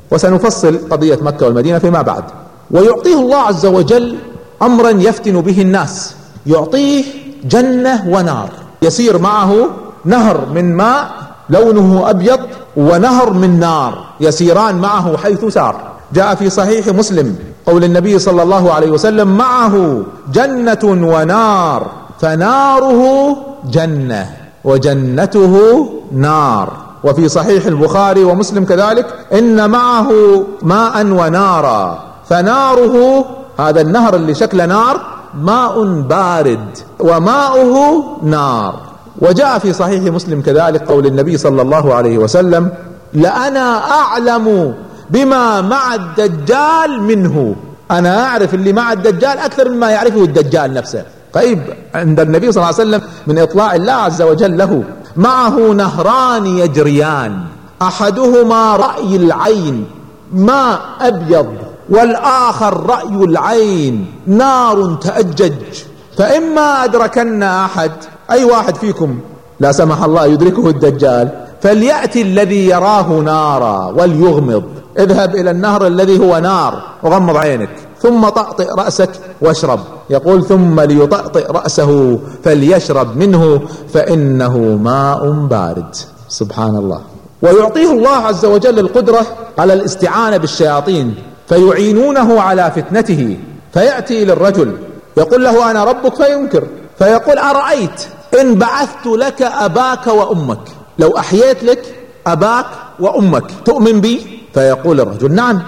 وسنفصل قضية مكة والمدينة فيما بعد. ويعطيه الله عز وجل أمرا يفتن به الناس، يعطيه جنة ونار، يسير معه نهر من ماء لونه أبيض ونهر من نار يسيران معه حيث سار. جاء في صحيح مسلم قول النبي صلى الله عليه وسلم: معه جنة ونار، فناره جنة وجنته نار. وفي صحيح البخاري ومسلم كذلك: إن معه ماء ونارا، فناره هذا النهر اللي شكله نار ماء بارد وماؤه نار. وجاء في صحيح مسلم كذلك قول النبي صلى الله عليه وسلم: لأنا أعلم بما مع الدجال منه، أنا أعرف اللي مع الدجال أكثر مما يعرفه الدجال نفسه. طيب عند النبي صلى الله عليه وسلم من إطلاع الله عز وجل له: معه نهران يجريان، أحدهما رأي العين ماء أبيض، والآخر رأي العين نار تأجج، فإما أدركن أحد، أي واحد فيكم لا سمح الله يدركه الدجال، فليأتي الذي يراه نارا وليغمض. اذهب إلى النهر الذي هو نار وغمض عينك، ثم طأطئ رأسك واشرب. يقول: ثم ليطأطئ رأسه فليشرب منه فإنه ماء بارد. سبحان الله. ويعطيه الله عز وجل القدرة على الاستعانة بالشياطين فيعينونه على فتنته، فيأتي للرجل يقول له: أنا ربك، فينكر، فيقول: أرأيت إن بعثت لك أباك وأمك، لو أحييت لك أباك وأمك تؤمن بي؟ فيقول الرجل: نعم.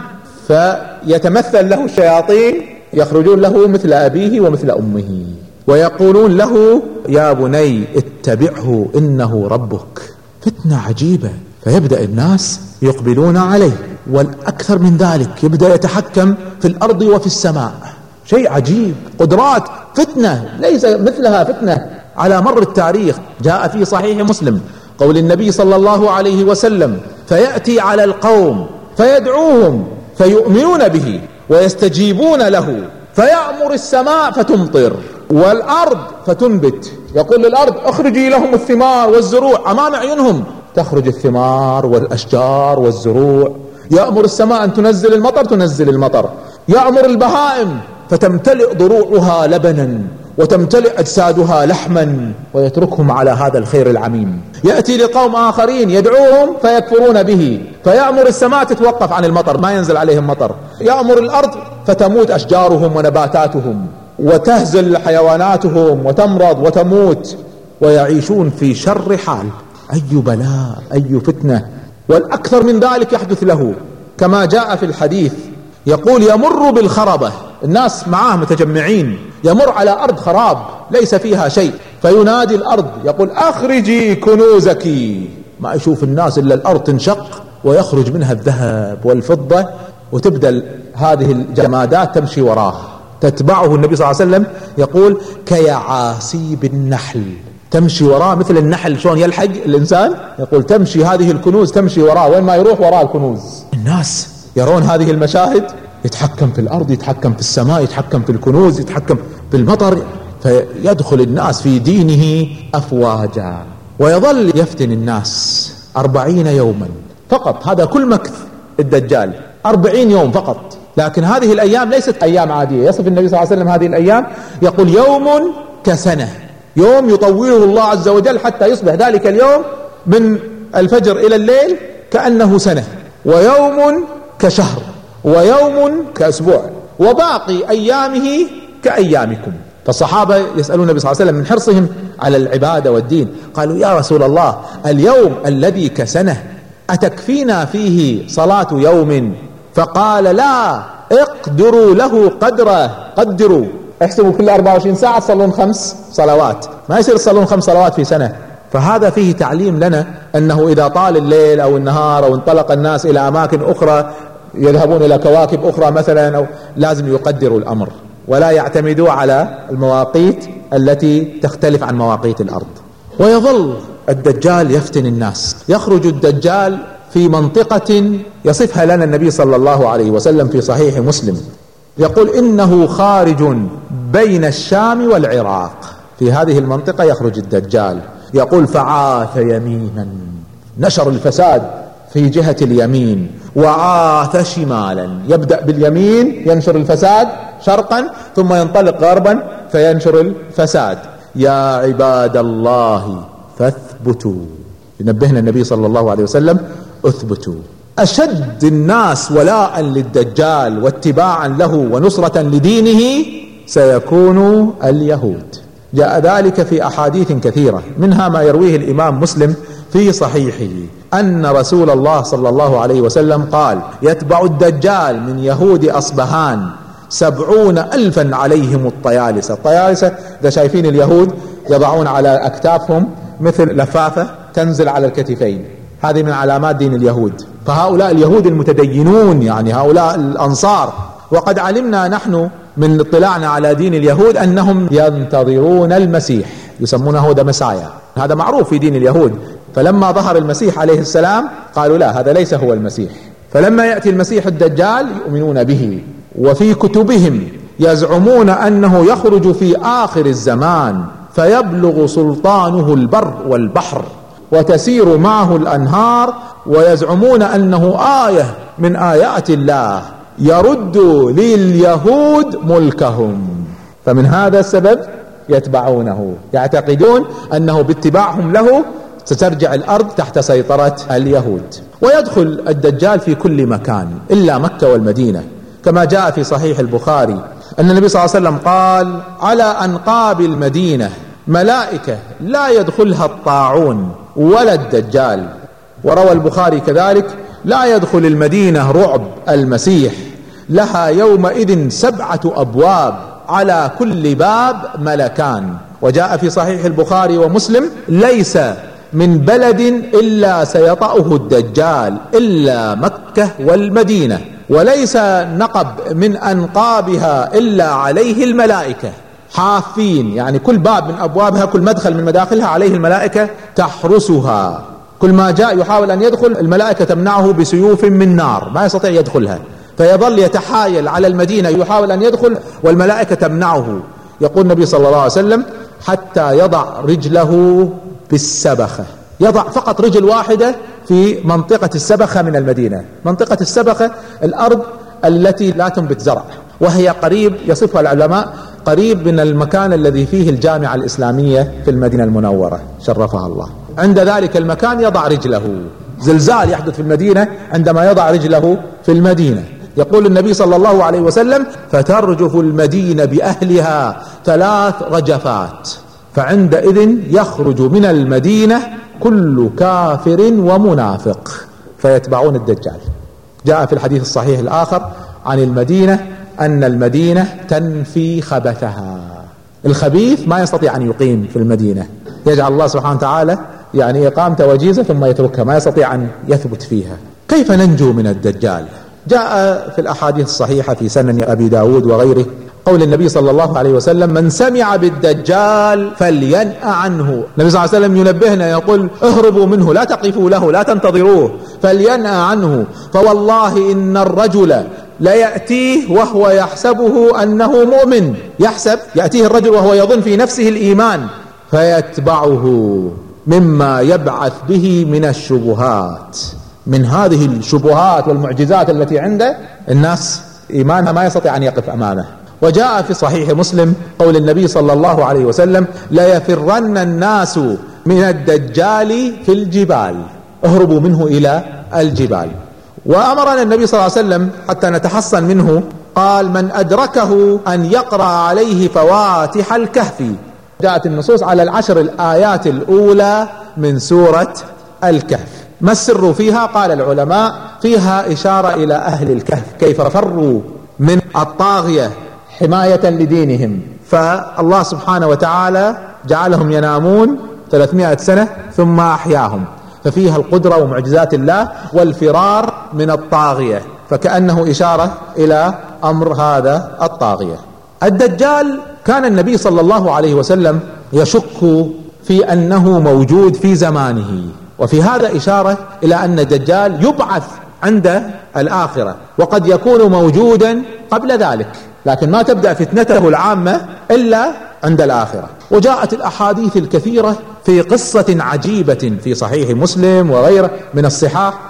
فيتمثل له الشياطين يخرجون له مثل أبيه ومثل أمه، ويقولون له: يا بني اتبعه إنه ربك. فتنة عجيبة. فيبدأ الناس يقبلون عليه، والأكثر من ذلك يبدأ يتحكم في الأرض وفي السماء. شيء عجيب، قدرات، فتنة ليس مثلها فتنة على مر التاريخ. جاء في صحيح مسلم قول النبي صلى الله عليه وسلم: فيأتي على القوم فيدعوهم فيؤمنون به ويستجيبون له، فيأمر السماء فتمطر والأرض فتنبت. يقول للأرض: اخرجي لهم الثمار والزروع، أمام عيونهم تخرج الثمار والأشجار والزروع. يأمر السماء أن تنزل المطر، تنزل المطر. يأمر البهائم فتمتلئ ضروعها لبنا وتمتلئ أجسادها لحما، ويتركهم على هذا الخير العميم. يأتي لقوم آخرين يدعوهم فيكفرون به، فيأمر السماء تتوقف عن المطر، ما ينزل عليهم مطر. يأمر الأرض فتموت أشجارهم ونباتاتهم وتهزل حيواناتهم وتمرض وتموت، ويعيشون في شر حال. أي بلاء، أي فتنة. والأكثر من ذلك يحدث له كما جاء في الحديث، يقول: يمر بالخربة، الناس معاه متجمعين، يمر على أرض خراب ليس فيها شيء، فينادي الأرض يقول: أخرجي كنوزك. ما يشوف الناس إلا الأرض تنشق ويخرج منها الذهب والفضة، وتبدأ هذه الجمادات تمشي وراه، تتبعه. النبي صلى الله عليه وسلم يقول: كيعاسيب النحل، تمشي وراه مثل النحل شلون يلحق الإنسان، يقول تمشي هذه الكنوز تمشي وراه، وين ما يروح وراه الكنوز. الناس يرون هذه المشاهد، يتحكم في الأرض، يتحكم في السماء، يتحكم في الكنوز، يتحكم في المطر، فيدخل الناس في دينه أفواجا، ويظل يفتن الناس 40 يوما فقط. هذا كل مكث الدجال 40 يوم فقط. لكن هذه الأيام ليست أيام عادية. يصف النبي صلى الله عليه وسلم هذه الأيام يقول: يوم كسنة، يوم يطوله الله عز وجل حتى يصبح ذلك اليوم من الفجر إلى الليل كأنه سنة، ويوم كشهر، ويوم كأسبوع، وباقي أيامه كأيامكم. فالصحابة يسألون النبي صلى الله عليه وسلم من حرصهم على العبادة والدين، قالوا: يا رسول الله، اليوم الذي كسنة أتكفينا فيه صلاة يوم؟ فقال: لا، اقدروا له قدره، قدروا، احسبوا كل 24 ساعة تصلون 5 صلوات، ما يصير تصلون 5 صلوات في سنة. فهذا فيه تعليم لنا أنه إذا طال الليل أو النهار أو انطلق الناس إلى أماكن أخرى، يذهبون إلى كواكب أخرى مثلا، أو لازم يقدروا الأمر ولا يعتمدوا على المواقيت التي تختلف عن مواقيت الأرض. ويظل الدجال يفتن الناس. يخرج الدجال في منطقة يصفها لنا النبي صلى الله عليه وسلم في صحيح مسلم، يقول: إنه خارج بين الشام والعراق. في هذه المنطقة يخرج الدجال، يقول: فعاث يمينا، نشر الفساد في جهة اليمين، وعاث شمالا، يبدأ باليمين ينشر الفساد شرقا ثم ينطلق غربا فينشر الفساد. يا عباد الله فاثبتوا، ينبهنا النبي صلى الله عليه وسلم: اثبتوا. أشد الناس ولاء للدجال واتباعا له ونصرة لدينه سيكون اليهود. جاء ذلك في أحاديث كثيرة، منها ما يرويه الإمام مسلم في صحيحه أن رسول الله صلى الله عليه وسلم قال: يتبع الدجال من يهود أصبهان 70,000 عليهم الطيالسة. الطيالسة إذا شايفين اليهود يضعون على أكتافهم مثل لفافة تنزل على الكتفين، هذه من علامات دين اليهود. فهؤلاء اليهود المتدينون، يعني هؤلاء الأنصار، وقد علمنا نحن من اطلاعنا على دين اليهود أنهم ينتظرون المسيح، يسمونه ذا مسايا، هذا معروف في دين اليهود. فلما ظهر المسيح عليه السلام قالوا لا، هذا ليس هو المسيح. فلما يأتي المسيح الدجال يؤمنون به، وفي كتبهم يزعمون أنه يخرج في آخر الزمان فيبلغ سلطانه البر والبحر وتسير معه الأنهار، ويزعمون أنه آية من آيات الله يرد لليهود ملكهم. فمن هذا السبب يتبعونه، يعتقدون أنه باتباعهم له سترجع الأرض تحت سيطرة اليهود. ويدخل الدجال في كل مكان إلا مكة والمدينة، كما جاء في صحيح البخاري أن النبي صلى الله عليه وسلم قال: على أنقاب المدينة ملائكة لا يدخلها الطاعون ولا الدجال. وروى البخاري كذلك: لا يدخل المدينة رعب المسيح، لها يومئذ 7 أبواب على كل باب ملكان. وجاء في صحيح البخاري ومسلم: ليس من بلد إلا سيطأه الدجال إلا مكة والمدينة، وليس نقب من أنقابها إلا عليه الملائكة حافين، يعني كل باب من أبوابها، كل مدخل من مداخلها عليه الملائكة تحرسها. كل ما جاء يحاول أن يدخل الملائكة تمنعه بسيوف من نار، ما يستطيع يدخلها، فيظل يتحايل على المدينة يحاول أن يدخل والملائكة تمنعه. يقول النبي صلى الله عليه وسلم: حتى يضع رجله بالسبخة، يضع فقط رجل واحدة في منطقة السبخة من المدينة. منطقة السبخة الأرض التي لا تنبت زرع، وهي قريب، يصفها العلماء، قريب من المكان الذي فيه الجامعة الإسلامية في المدينة المنورة شرفها الله. عند ذلك المكان يضع رجله. زلزال يحدث في المدينة عندما يضع رجله في المدينة. يقول النبي صلى الله عليه وسلم: فترجف المدينة بأهلها 3 رجفات، فعندئذ يخرج من المدينة كل كافر ومنافق فيتبعون الدجال. جاء في الحديث الصحيح الآخر عن المدينة أن المدينة تنفي خبثها، الخبيث ما يستطيع أن يقيم في المدينة، يجعل الله سبحانه وتعالى يعني إقامته وجيزة ثم يتركها، ما يستطيع أن يثبت فيها. كيف ننجو من الدجال؟ جاء في الأحاديث الصحيحة في سنن أبي داود وغيره قول النبي صلى الله عليه وسلم: من سمع بالدجال فلينأ عنه. النبي صلى الله عليه وسلم ينبهنا يقول: اهربوا منه، لا تقفوا له، لا تنتظروه، فلينأ عنه، فوالله إن الرجل ليأتيه وهو يحسبه أنه مؤمن، يأتيه الرجل وهو يظن في نفسه الإيمان، فيتبعه مما يبعث به من الشبهات. من هذه الشبهات والمعجزات التي عنده الناس إيمانها ما يستطيع أن يقف أمامه. وجاء في صحيح مسلم قول النبي صلى الله عليه وسلم: لا يفرن الناس من الدجال في الجبال، اهربوا منه إلى الجبال. وأمرنا النبي صلى الله عليه وسلم حتى نتحصن منه، قال: من أدركه أن يقرأ عليه فواتح الكهف. جاءت النصوص على 10 الآيات الأولى من سورة الكهف. ما السر فيها؟ قال العلماء: فيها إشارة إلى أهل الكهف كيف فروا من الطاغية حماية لدينهم، فالله سبحانه وتعالى جعلهم ينامون 300 سنة ثم أحياهم، ففيها القدرة ومعجزات الله والفرار من الطاغية، فكأنه إشارة إلى أمر هذا الطاغية. الدجال كان النبي صلى الله عليه وسلم يشك في أنه موجود في زمانه، وفي هذا إشارة إلى أن الدجال يبعث عند الآخرة، وقد يكون موجودا قبل ذلك، لكن ما تبدأ فتنته العامة إلا عند الآخرة. وجاءت الأحاديث الكثيرة في قصة عجيبة في صحيح مسلم وغيره من الصحاح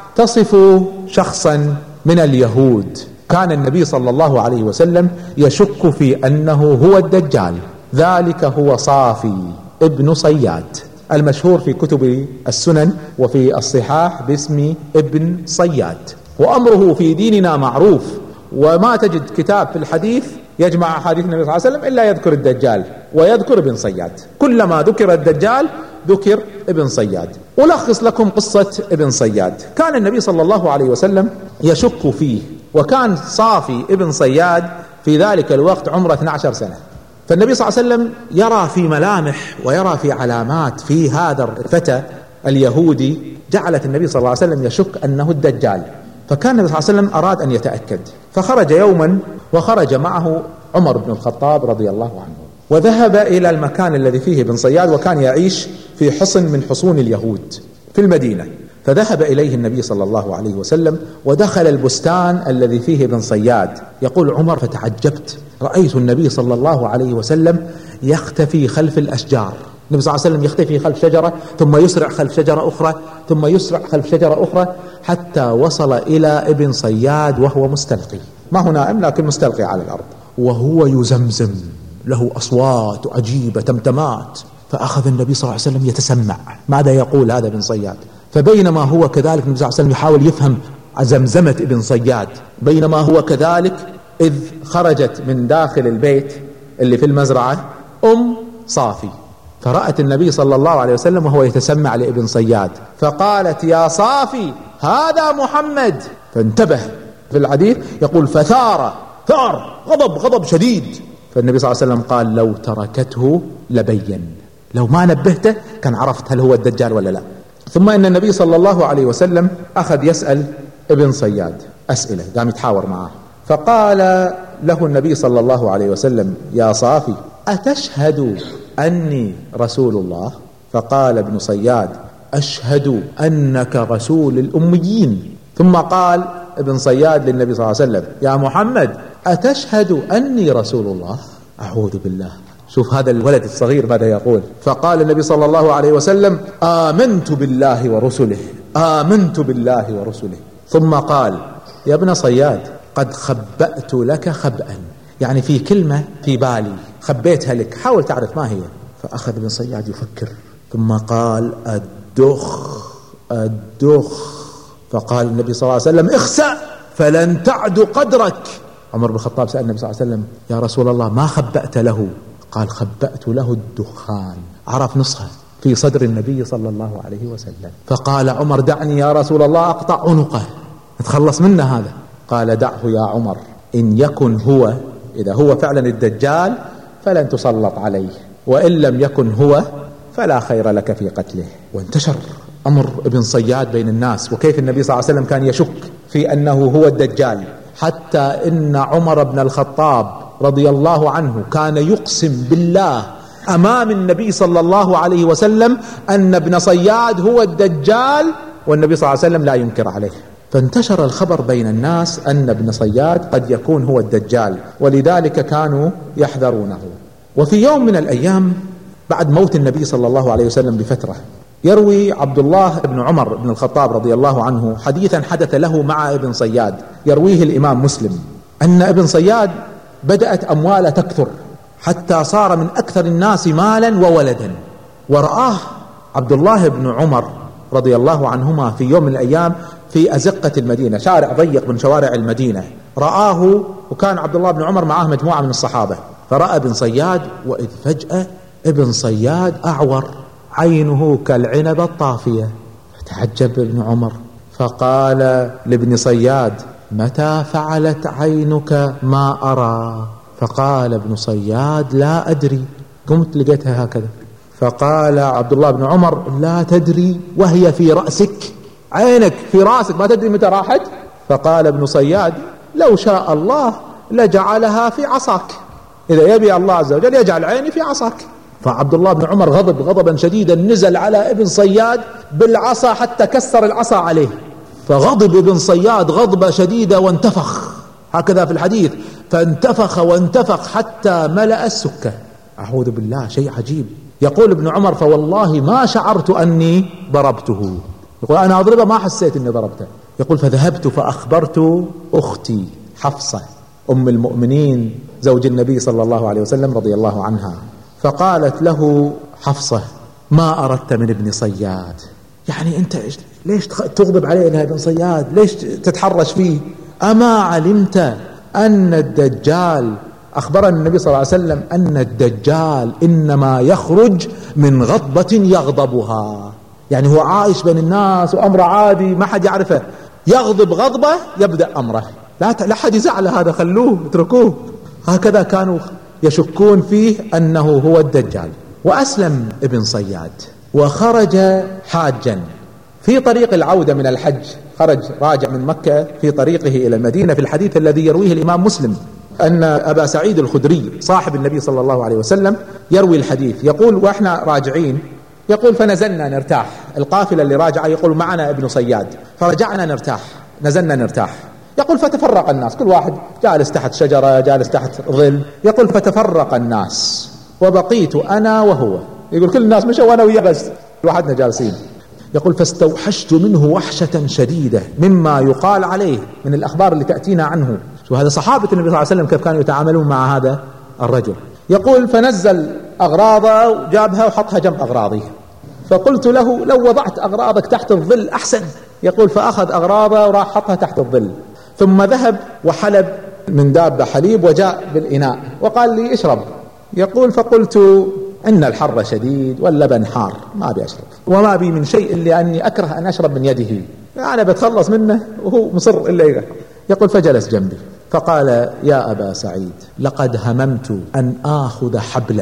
تصف شخصا من اليهود كان النبي صلى الله عليه وسلم يشك في أنه هو الدجال. ذلك هو صافي ابن صياد، المشهور في كتب السنن وفي الصحاح باسم ابن صياد، وأمره في ديننا معروف، وما تجد كتاب في الحديث يجمع أحاديث النبي صلى الله عليه وسلم إلا يذكر الدجال ويذكر ابن صياد. كلما ذكر الدجال ذكر ابن صياد. ألخص لكم قصة ابن صياد. كان النبي صلى الله عليه وسلم يشك فيه، وكان صافي ابن صياد في ذلك الوقت عمره 12 سنة. فالنبي صلى الله عليه وسلم يرى في ملامح ويرى في علامات في هذا الفتى اليهودي جعلت النبي صلى الله عليه وسلم يشك أنه الدجال. فكان النبي صلى الله عليه وسلم أراد أن يتأكد، فخرج يوما وخرج معه عمر بن الخطاب رضي الله عنه، وذهب إلى المكان الذي فيه ابن صياد، وكان يعيش في حصن من حصون اليهود في المدينة. فذهب إليه النبي صلى الله عليه وسلم ودخل البستان الذي فيه ابن صياد. يقول عمر: فتعجبت، رأيت النبي صلى الله عليه وسلم يختفي خلف الأشجار. النبي صلى الله عليه وسلم يختفي خلف شجرة، ثم يسرع خلف شجرة أخرى، ثم يسرع خلف شجرة أخرى، حتى وصل إلى ابن صياد وهو مستلقي، ما هو نائم لكن مستلقي على الأرض، وهو يزمزم، له أصوات عجيبة تمتمات. فأخذ النبي صلى الله عليه وسلم يتسمع ماذا يقول هذا ابن صياد. فبينما هو كذلك النبي صلى الله عليه وسلم يحاول يفهم زمزمة ابن صياد، بينما هو كذلك إذ خرجت من داخل البيت اللي في المزرعة صافي، فرأت النبي صلى الله عليه وسلم وهو يتسمع لابن صياد، فقالت: يا صافي هذا محمد. فانتبه. في الحديث يقول: فثار غضب شديد. فالنبي صلى الله عليه وسلم قال: لو تركته لبين، لو ما نبهته كان عرفت هل هو الدجال ولا لا. ثم إن النبي صلى الله عليه وسلم أخذ يسأل ابن صياد أسئلة، قام يتحاور معه. فقال له النبي صلى الله عليه وسلم: يا صافي أتشهد أني رسول الله؟ فقال ابن صياد: أشهد أنك رسول الأميين. ثم قال ابن صياد للنبي صلى الله عليه وسلم: يا محمد أتشهد أني رسول الله؟ أعوذ بالله، شوف هذا الولد الصغير ماذا يقول. فقال النبي صلى الله عليه وسلم: آمنت بالله ورسله، آمنت بالله ورسله. ثم قال: يا ابن صياد قد خبأت لك خبأ، يعني في كلمة في بالي خبيتها لك، حاول تعرف ما هي. فأخذ ابن صياد يفكر، ثم قال: الدخ. فقال النبي صلى الله عليه وسلم: اخسأ فلن تعد قدرك. عمر بن الخطاب سأل النبي صلى الله عليه وسلم: يا رسول الله ما خبأت له؟ قال: خبأت له الدخان. عرف نصها في صدر النبي صلى الله عليه وسلم. فقال عمر: دعني يا رسول الله أقطع عنقه، نتخلص منه هذا. قال: دعه يا عمر، إن يكن هو، إذا هو فعلا الدجال فلن تسلط عليه، وإن لم يكن هو فلا خير لك في قتله. وانتشر أمر ابن صياد بين الناس، وكيف النبي صلى الله عليه وسلم كان يشك في أنه هو الدجال، حتى إن عمر بن الخطاب رضي الله عنه كان يقسم بالله أمام النبي صلى الله عليه وسلم أن ابن صياد هو الدجال، والنبي صلى الله عليه وسلم لا ينكر عليه. فانتشر الخبر بين الناس أن ابن صياد قد يكون هو الدجال، ولذلك كانوا يحذرونه. وفي يوم من الأيام بعد موت النبي صلى الله عليه وسلم بفترة، يروي عبد الله بن عمر بن الخطاب رضي الله عنه حديثا حدث له مع ابن صياد، يرويه الإمام مسلم، أن ابن صياد بدأت أمواله تكثر حتى صار من أكثر الناس مالا وولدا. ورآه عبد الله بن عمر رضي الله عنهما في يوم من الأيام في أزقة المدينة، شارع ضيق من شوارع المدينة، رآه، وكان عبد الله بن عمر معه مجموعة من الصحابة، فرأى ابن صياد، وإذ فجأة ابن صياد أعور، عينه كالعنب الطافية. فتعجب ابن عمر فقال لابن صياد: متى فعلت عينك ما أرى؟ فقال ابن صياد: لا أدري، قمت لقيتها هكذا. فقال عبد الله بن عمر: لا تدري وهي في رأسك، عينك في رأسك ما تدري متى راحت؟ فقال ابن صياد: لو شاء الله لجعلها في عصاك، إذا يبي الله عز وجل يجعل عيني في عصاك. فعبد الله بن عمر غضب غضبا شديدا، نزل على ابن صياد بالعصا حتى كسر العصا عليه. فغضب ابن صياد غضبة شديدة وانتفخ، هكذا في الحديث، فانتفخ وانتفخ حتى ملأ السكة. أعوذ بالله، شيء عجيب. يقول ابن عمر: فوالله ما شعرت أني ضربته، يقول أنا أضربه ما حسيت أني ضربته، يقول فذهبت فأخبرت أختي حفصة أم المؤمنين زوج النبي صلى الله عليه وسلم رضي الله عنها، فقالت له حفصة ما أردت من ابن صياد؟ يعني أنت ليش تغضب عليه إنها ابن صياد؟ ليش تتحرش فيه؟ أما علمت أن الدجال أخبرنا النبي صلى الله عليه وسلم أن الدجال إنما يخرج من غضبة يغضبها، يعني هو عايش بين الناس وأمره عادي ما حد يعرفه، يغضب غضبة يبدأ أمره، لا حد يزعل هذا، خلوه اتركوه. هكذا كانوا يشكون فيه أنه هو الدجال. وأسلم ابن صياد وخرج حاجا في طريق العودة من الحج، خرج راجع من مكة في طريقه إلى المدينة، في الحديث الذي يرويه الإمام مسلم أن أبا سعيد الخدري صاحب النبي صلى الله عليه وسلم يروي الحديث، يقول وإحنا راجعين، يقول فنزلنا نرتاح، القافلة اللي راجعة يقول معنا ابن صياد، فرجعنا نرتاح، نزلنا نرتاح، يقول فتفرق الناس، كل واحد جالس تحت شجرة جالس تحت ظل، يقول فتفرق الناس وبقيت أنا وهو، يقول كل الناس مشوا وأنا وياه بس لوحدنا جالسين. يقول فاستوحشت منه وحشة شديدة مما يقال عليه من الأخبار اللي تأتينا عنه. شو هذا صحابة النبي صلى الله عليه وسلم كيف كانوا يتعاملون مع هذا الرجل. يقول فنزل أغراضه وجابها وحطها جنب أغراضي، فقلت له لو وضعت أغراضك تحت الظل أحسن. يقول فأخذ أغراضه وراح حطها تحت الظل، ثم ذهب وحلب من دابة حليب وجاء بالإناء وقال لي اشرب. يقول فقلت إن الحر شديد واللبن حار ما أبي أشرب، وما بي من شيء إلا أني أكره أن أشرب من يده، أنا بتخلص منه وهو مصر إلا يقول. يقول فجلس جنبي فقال يا أبا سعيد لقد هممت أن آخذ حبلا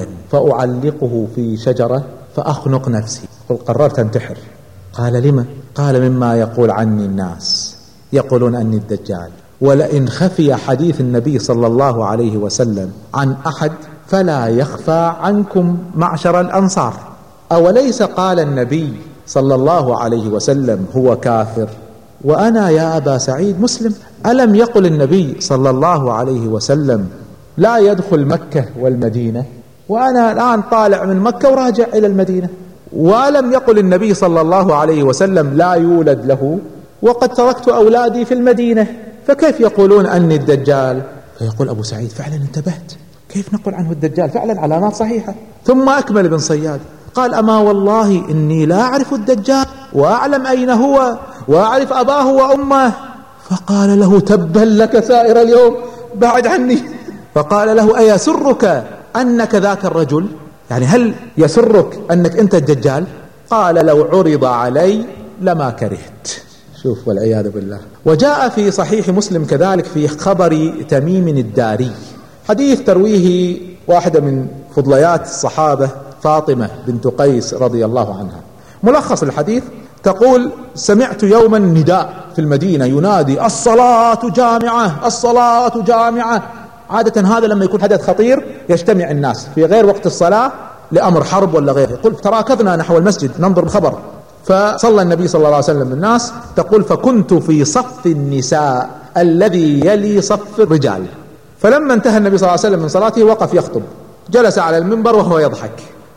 فأعلقه في شجرة فأخنق نفسي، قل قررت أنتحر. قال لما؟ قال مما يقول عني الناس، يقولون أني الدجال، ولئن خفي حديث النبي صلى الله عليه وسلم عن أحد فلا يخفى عنكم معشر الأنصار. أوليس قال النبي صلى الله عليه وسلم هو كافر وأنا يا أبا سعيد مسلم؟ ألم يقل النبي صلى الله عليه وسلم لا يدخل مكة والمدينة وأنا الآن طالع من مكة وراجع إلى المدينة؟ ولم يقل النبي صلى الله عليه وسلم لا يولد له وقد تركت أولادي في المدينة، فكيف يقولون أني الدجال؟ فيقول أبو سعيد فعلا انتبهت، كيف نقول عنه الدجال؟ فعلا علامات صحيحة. ثم أكمل ابن صياد قال أما والله إني لا أعرف الدجال وأعلم أين هو وأعرف أباه وأمه. فقال له تبا لك سائر اليوم بعد عني. فقال له أيسرك أنك ذاك الرجل؟ يعني هل يسرك أنك أنت الدجال؟ قال لو عرض علي لما كرهت. شوف والعياذ بالله. وجاء في صحيح مسلم كذلك في خبر تميم الداري، حديث ترويه واحدة من فضليات الصحابة فاطمة بنت قيس رضي الله عنها. ملخص الحديث تقول سمعت يوما نداء في المدينة ينادي الصلاة جامعة الصلاة جامعة. عادة هذا لما يكون حدث خطير يجتمع الناس في غير وقت الصلاة لأمر حرب ولا غيره. يقول تراكضنا نحو المسجد ننظر الخبر، فصلى النبي صلى الله عليه وسلم بالناس. تقول فكنت في صف النساء الذي يلي صف الرجال، فلما انتهى النبي صلى الله عليه وسلم من صلاته وقف يخطب، جلس على المنبر وهو يضحك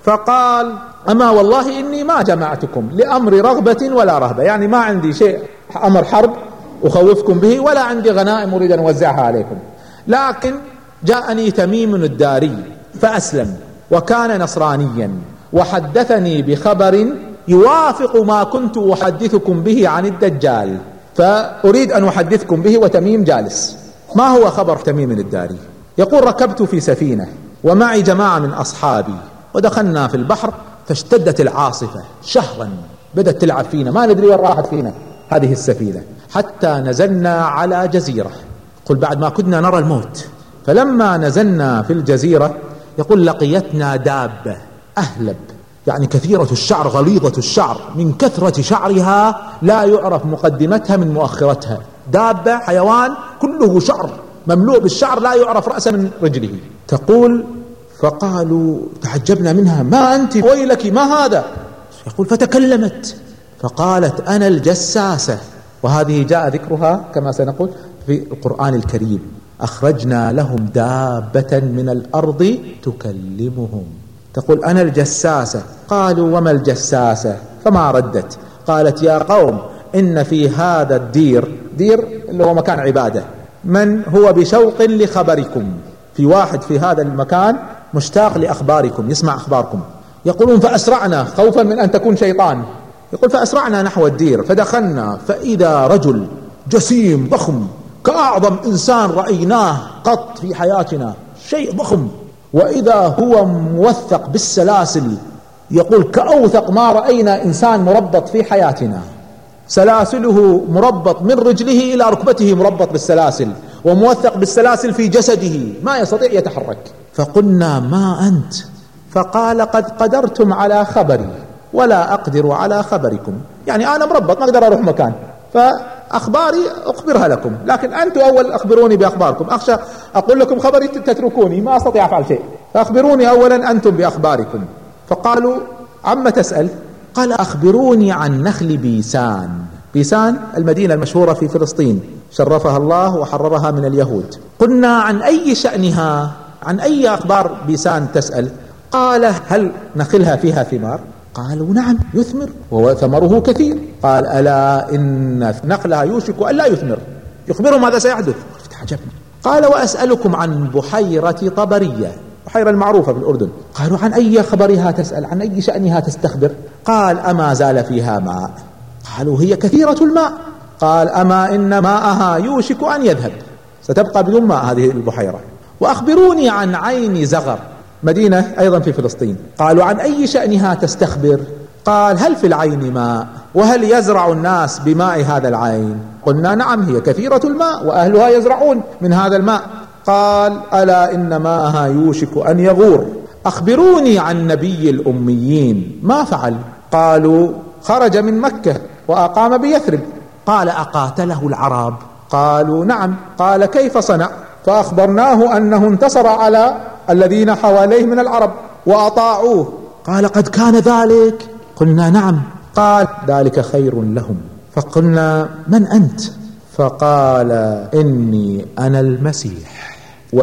فقال أما والله إني ما جمعتكم لأمر رغبة ولا رهبة، يعني ما عندي شيء أمر حرب أخوفكم به ولا عندي غنائم أريد أن أوزعها عليكم، لكن جاءني تميم الداري فأسلم وكان نصرانيا وحدثني بخبر يوافق ما كنت أحدثكم به عن الدجال، فأريد أن أحدثكم به وتميم جالس. ما هو خبر تميم الداري؟ يقول ركبت في سفينة ومعي جماعة من أصحابي ودخلنا في البحر فاشتدت العاصفة شهرا، بدأت تلعب فينا ما ندري وين راحت فينا هذه السفينة، حتى نزلنا على جزيرة. قل بعد ما كنا نرى الموت، فلما نزلنا في الجزيرة يقول لقيتنا دابة أهلب، يعني كثيرة الشعر غليظة الشعر، من كثرة شعرها لا يعرف مقدمتها من مؤخرتها، دابة حيوان كله شعر مملوء بالشعر لا يعرف رأسه من رجله. تقول فقالوا تعجبنا منها ما أنت ويلك ما هذا؟ يقول فتكلمت فقالت أنا الجساسة، وهذه جاء ذكرها كما سنقول في القرآن الكريم، أخرجنا لهم دابة من الأرض تكلمهم. تقول أنا الجساسة. قالوا وما الجساسة؟ فما ردت، قالت يا قوم إن في هذا الدير، دير اللي هو مكان عبادة، من هو بشوق لخبركم، في واحد في هذا المكان مشتاق لأخباركم، يسمع أخباركم. يقولون فأسرعنا خوفا من أن تكون شيطان، يقول فأسرعنا نحو الدير، فدخلنا فإذا رجل جسيم ضخم كأعظم إنسان رأيناه قط في حياتنا، شيء ضخم، وإذا هو موثق بالسلاسل، يقول كأوثق ما رأينا إنسان مربط في حياتنا، سلاسله مربط من رجله إلى ركبته، مربط بالسلاسل وموثق بالسلاسل في جسده، ما يستطيع يتحرك. فقلنا ما أنت؟ فقال قد قدرتم على خبري ولا أقدر على خبركم، يعني أنا مربط ما أقدر أروح مكان، فأخباري أخبرها لكم، لكن أنتم أول أخبروني بأخباركم، أخشى أقول لكم خبري تتركوني ما أستطيع أفعل شيء، فأخبروني أولا أنتم بأخباركم. فقالوا عما تسأل؟ قال أخبروني عن نخل بيسان. بيسان المدينة المشهورة في فلسطين، شرفها الله وحررها من اليهود. قلنا عن أي شأنها، عن أي أخبار بيسان تسأل؟ قال هل نخلها فيها ثمار؟ قالوا نعم يثمر وثمره كثير. قال ألا إن نخلها يوشك أن لا يثمر، يخبرهم ماذا سيحدث. عجبني. قال وأسألكم عن بحيرة طبرية، بحيرة المعروفة في الأردن. قالوا عن أي خبرها تسأل، عن أي شأنها تستخبر؟ قال أما زال فيها ماء؟ قالوا هي كثيرة الماء. قال أما إن ماءها يوشك أن يذهب، ستبقى بدون ماء هذه البحيرة. وأخبروني عن عين زغر، مدينة أيضا في فلسطين. قالوا عن أي شأنها تستخبر؟ قال هل في العين ماء، وهل يزرع الناس بماء هذا العين؟ قلنا نعم هي كثيرة الماء وأهلها يزرعون من هذا الماء. قال ألا إن ماءها يوشك أن يغور. أخبروني عن نبي الأميين ما فعل؟ قالوا خرج من مكة وأقام بيثرب. قال أقاتله العرب؟ قالوا نعم. قال كيف صنع؟ فأخبرناه أنه انتصر على الذين حواليه من العرب وأطاعوه. قال قد كان ذلك؟ قلنا نعم. قال ذلك خير لهم. فقلنا من أنت؟ فقال إني أنا المسيح،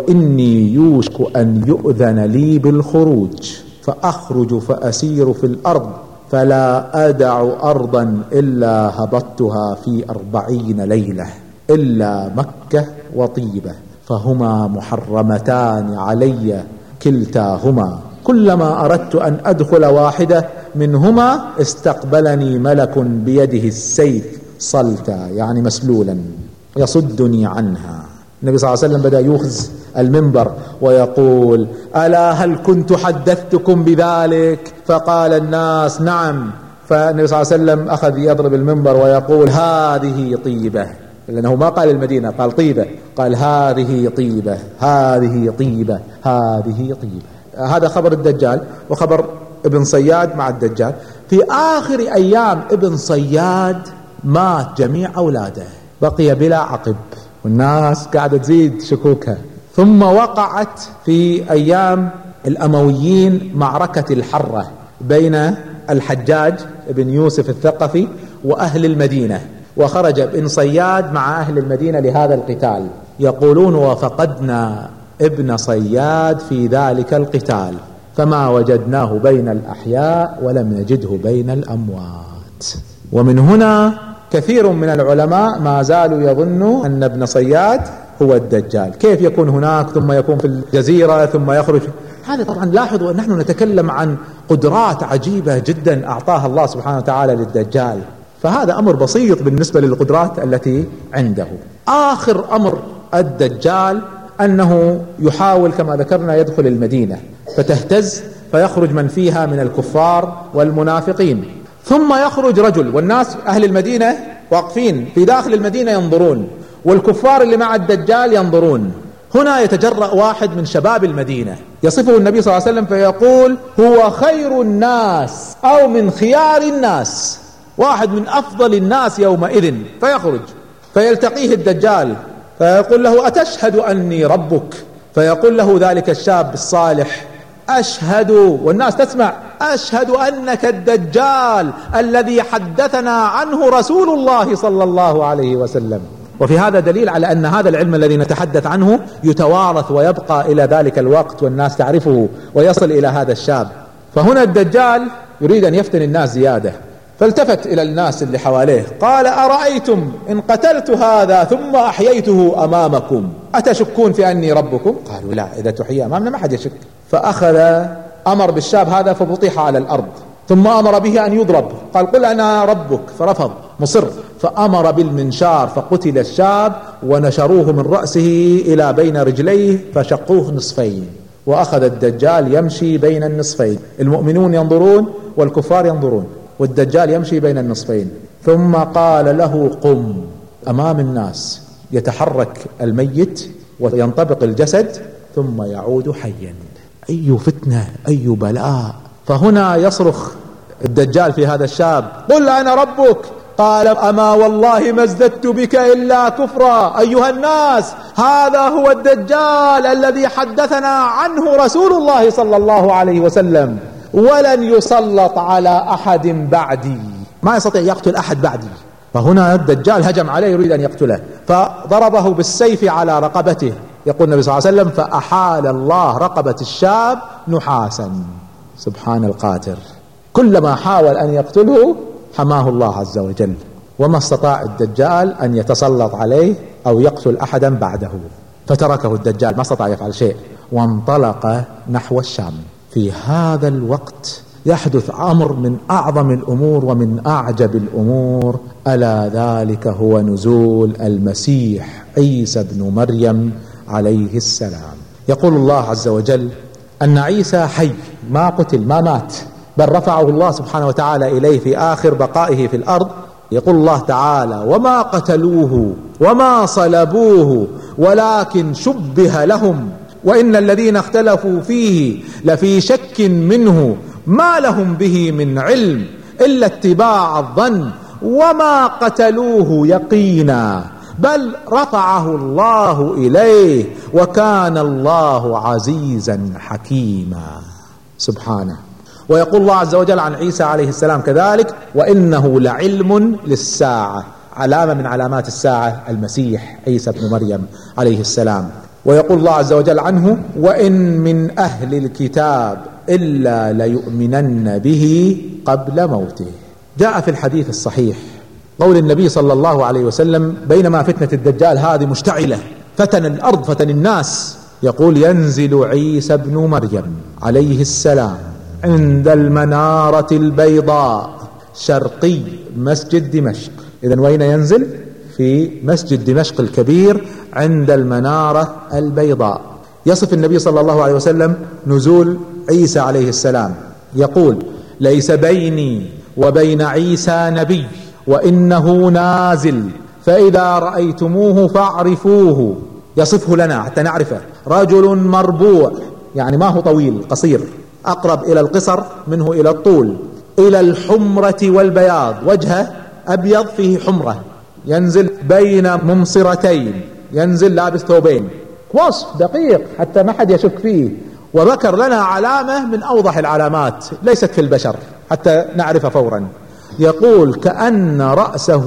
وإني يوشك أن يؤذن لي بالخروج، فأخرج فأسير في الأرض فلا أدع أرضا إلا هبطتها في 40 ليلة إلا مكة وطيبة، فهما محرمتان علي كلتاهما، كلما أردت أن أدخل واحدة منهما استقبلني ملك بيده السيف صلتا، يعني مسلولا، يصدني عنها. النبي صلى الله عليه وسلم بدأ يوخز المنبر ويقول ألا هل كنت حدثتكم بذلك؟ فقال الناس نعم. فالنبي صلى الله عليه وسلم أخذ يضرب المنبر ويقول هذه طيبة، لأنه ما قال المدينة، قال طيبة، قال هذه طيبة، هذه طيبة، هذه طيبة. هذا خبر الدجال وخبر ابن صياد مع الدجال. في آخر أيام ابن صياد مات جميع أولاده، بقي بلا عقب، والناس قاعدة تزيد شكوكها. ثم وقعت في أيام الأمويين معركة الحرة بين الحجاج بن يوسف الثقفي وأهل المدينة، وخرج ابن صياد مع أهل المدينة لهذا القتال. يقولون وفقدنا ابن صياد في ذلك القتال، فما وجدناه بين الأحياء ولم نجده بين الأموات. ومن هنا كثير من العلماء ما زالوا يظنوا أن ابن صياد هو الدجال. كيف يكون هناك ثم يكون في الجزيرة ثم يخرج؟ هذا طبعا لاحظوا أن نحن نتكلم عن قدرات عجيبة جدا أعطاها الله سبحانه وتعالى للدجال، فهذا أمر بسيط بالنسبة للقدرات التي عنده. آخر أمر الدجال أنه يحاول كما ذكرنا يدخل المدينة فتهتز فيخرج من فيها من الكفار والمنافقين، ثم يخرج رجل والناس أهل المدينة واقفين في داخل المدينة ينظرون، والكفار اللي مع الدجال ينظرون. هنا يتجرأ واحد من شباب المدينة يصفه النبي صلى الله عليه وسلم فيقول هو خير الناس أو من خيار الناس، واحد من أفضل الناس يومئذ. فيخرج فيلتقيه الدجال فيقول له أتشهد أني ربك؟ فيقول له ذلك الشاب الصالح أشهد، والناس تسمع، أشهد أنك الدجال الذي حدثنا عنه رسول الله صلى الله عليه وسلم. وفي هذا دليل على أن هذا العلم الذي نتحدث عنه يتوارث ويبقى إلى ذلك الوقت والناس تعرفه ويصل إلى هذا الشاب. فهنا الدجال يريد أن يفتن الناس زيادة، فالتفت إلى الناس اللي حواليه قال: أرأيتم إن قتلت هذا ثم أحييته أمامكم أتشكون في أني ربكم؟ قالوا: لا، إذا تحيي أمامنا ما حد يشك. أمر بالشاب هذا فبطيح على الأرض، ثم أمر به أن يضرب، قال: قل أنا ربك، فرفض مصر، فأمر بالمنشار فقتل الشاب، ونشروه من رأسه إلى بين رجليه فشقوه نصفين، وأخذ الدجال يمشي بين النصفين، المؤمنون ينظرون والكفار ينظرون، والدجال يمشي بين النصفين. ثم قال له: قم. أمام الناس يتحرك الميت وينطبق الجسد ثم يعود حيا. أي فتنة، أي بلاء. فهنا يصرخ الدجال في هذا الشاب: قل أنا ربك. قال: أما والله ما ازددت بك إلا كفرا. أيها الناس، هذا هو الدجال الذي حدثنا عنه رسول الله صلى الله عليه وسلم، ولن يسلط على أحد بعدي، ما يستطيع يقتل أحد بعدي. فهنا الدجال هجم عليه يريد أن يقتله، فضربه بالسيف على رقبته. يقول النبي صلى الله عليه وسلم: فأحال الله رقبة الشاب نحاسا. سبحان القاتل، كلما حاول أن يقتله حماه الله عز وجل، وما استطاع الدجال أن يتسلط عليه أو يقتل أحدا بعده، فتركه الدجال، ما استطاع يفعل شيء، وانطلق نحو الشام. في هذا الوقت يحدث أمر من أعظم الأمور ومن أعجب الأمور، ألا ذلك هو نزول المسيح عيسى بن مريم عليه السلام. يقول الله عز وجل أن عيسى حي، ما قتل، ما مات، بل رفعه الله سبحانه وتعالى إليه في آخر بقائه في الأرض. يقول الله تعالى: وما قتلوه وما صلبوه ولكن شبه لهم وإن الذين اختلفوا فيه لفي شك منه ما لهم به من علم إلا اتباع الظن وما قتلوه يقينا بل رفعه الله إليه وكان الله عزيزا حكيما. سبحانه. ويقول الله عز وجل عن عيسى عليه السلام كذلك: وإنه لعلم للساعة، علامة من علامات الساعة المسيح عيسى بن مريم عليه السلام. ويقول الله عز وجل عنه: وإن من أهل الكتاب إلا ليؤمنن به قبل موته. جاء في الحديث الصحيح قول النبي صلى الله عليه وسلم: بينما فتنة الدجال هذه مشتعلة، فتن الأرض، فتن الناس، يقول: ينزل عيسى بن مريم عليه السلام عند المنارة البيضاء شرقي مسجد دمشق. إذن وين ينزل؟ في مسجد دمشق الكبير عند المنارة البيضاء. يصف النبي صلى الله عليه وسلم نزول عيسى عليه السلام، يقول: ليس بيني وبين عيسى نبي وإنه نازل فإذا رأيتموه فاعرفوه. يصفه لنا حتى نعرفه: رجل مربوع، يعني ما هو طويل، قصير، أقرب إلى القصر منه إلى الطول، إلى الحمرة والبياض، وجهه أبيض فيه حمرة، ينزل بين ممصرتين، ينزل لابس ثوبين. وصف دقيق حتى ما حد يشك فيه. وذكر لنا علامة من أوضح العلامات ليست في البشر حتى نعرف فورا. يقول: كأن رأسه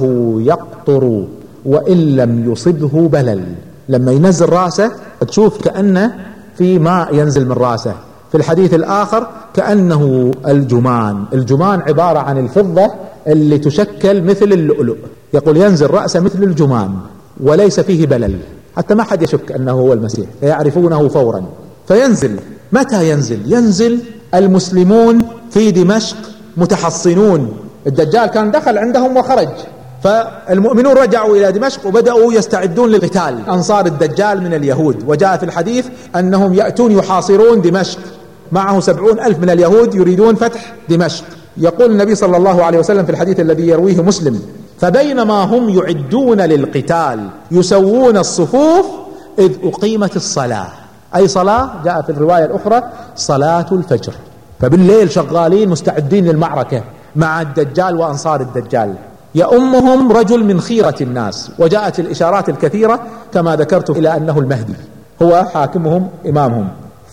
يقطر وإن لم يصبه بلل. لما ينزل رأسه تشوف كأنه في ماء ينزل من رأسه. في الحديث الآخر كأنه الجمان. الجمان عبارة عن الفضة اللي تشكل مثل اللؤلؤ. يقول: ينزل رأسه مثل الجمان وليس فيه بلل، حتى ما حد يشك أنه هو المسيح، يعرفونه فورا. فينزل. متى ينزل؟ ينزل المسلمون في دمشق متحصنون. الدجال كان دخل عندهم وخرج، فالمؤمنون رجعوا إلى دمشق وبدأوا يستعدون للقتال أنصار الدجال من اليهود. وجاء في الحديث أنهم يأتون يحاصرون دمشق، معه 70,000 من اليهود يريدون فتح دمشق. يقول النبي صلى الله عليه وسلم في الحديث الذي يرويه مسلم: فبينما هم يعدون للقتال يسوون الصفوف إذ أقيمت الصلاة. أي صلاة؟ جاء في الرواية الأخرى صلاة الفجر. فبالليل شغالين مستعدين للمعركة مع الدجال وأنصار الدجال. يؤمهم رجل من خيرة الناس، وجاءت الإشارات الكثيرة كما ذكرت إلى أنه المهدي هو حاكمهم إمامهم.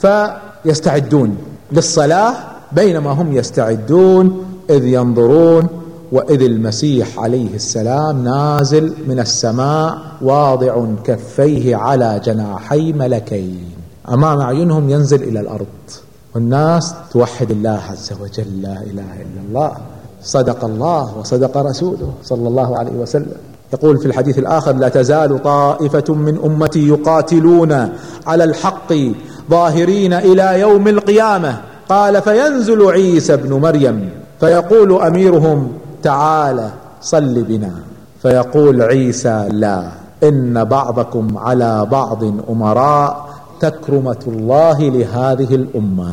فيستعدون للصلاة. بينما هم يستعدون إذ ينظرون وإذ المسيح عليه السلام نازل من السماء واضع كفيه على جناحي ملكين، أمام أعينهم ينزل إلى الأرض، والناس توحد الله عز وجل: لا إله إلا الله. صدق الله وصدق رسوله صلى الله عليه وسلم. يقول في الحديث الآخر: لا تزال طائفة من أمتي يقاتلون على الحق ظاهرين إلى يوم القيامة. قال: فينزل عيسى ابن مريم فيقول أميرهم: تعال صل بنا. فيقول عيسى: لا، إن بعضكم على بعض أمراء، تكرمة الله لهذه الأمة.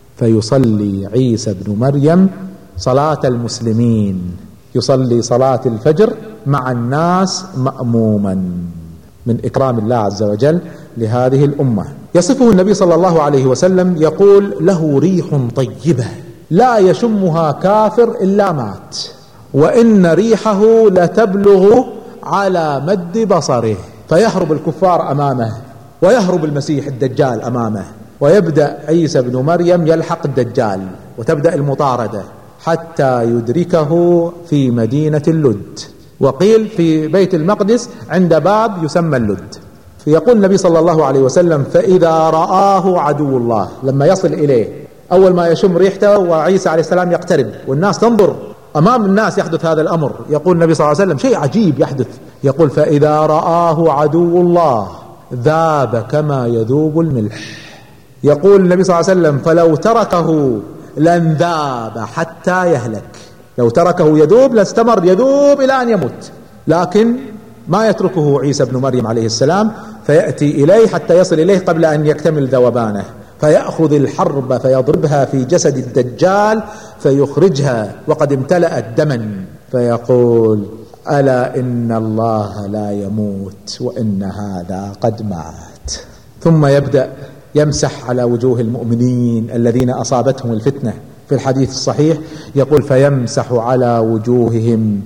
فيصلي عيسى ابن مريم صلاة المسلمين، يصلي صلاة الفجر مع الناس مأموما، من إكرام الله عز وجل لهذه الأمة. يصفه النبي صلى الله عليه وسلم يقول: له ريح طيبة لا يشمها كافر إلا مات، وإن ريحه لتبلغ على مد بصره. فيهرب الكفار أمامه، ويهرب المسيح الدجال أمامه، ويبدأ عيسى بن مريم يلحق الدجال، وتبدأ المطاردة حتى يدركه في مدينة اللد، وقيل في بيت المقدس عند باب يسمى اللد. فيقول النبي صلى الله عليه وسلم: فإذا رآه عدو الله، لما يصل إليه أول ما يشم ريحته وعيسى عليه السلام يقترب والناس تنظر، أمام الناس يحدث هذا الأمر. يقول النبي صلى الله عليه وسلم شيء عجيب يحدث، يقول: فإذا رآه عدو الله ذاب كما يذوب الملح. يقول النبي صلى الله عليه وسلم: فلو تركه لانذاب حتى يهلك. لو تركه يذوب لاستمر يذوب إلى أن يموت، لكن ما يتركه عيسى بن مريم عليه السلام، فيأتي إليه حتى يصل إليه قبل أن يكتمل ذوبانه، فيأخذ الحرب فيضربها في جسد الدجال فيخرجها وقد امتلأت دما، فيقول: ألا إن الله لا يموت وإن هذا قد مات. ثم يبدأ يمسح على وجوه المؤمنين الذين أصابتهم الفتنة. في الحديث الصحيح يقول: فيمسح على وجوههم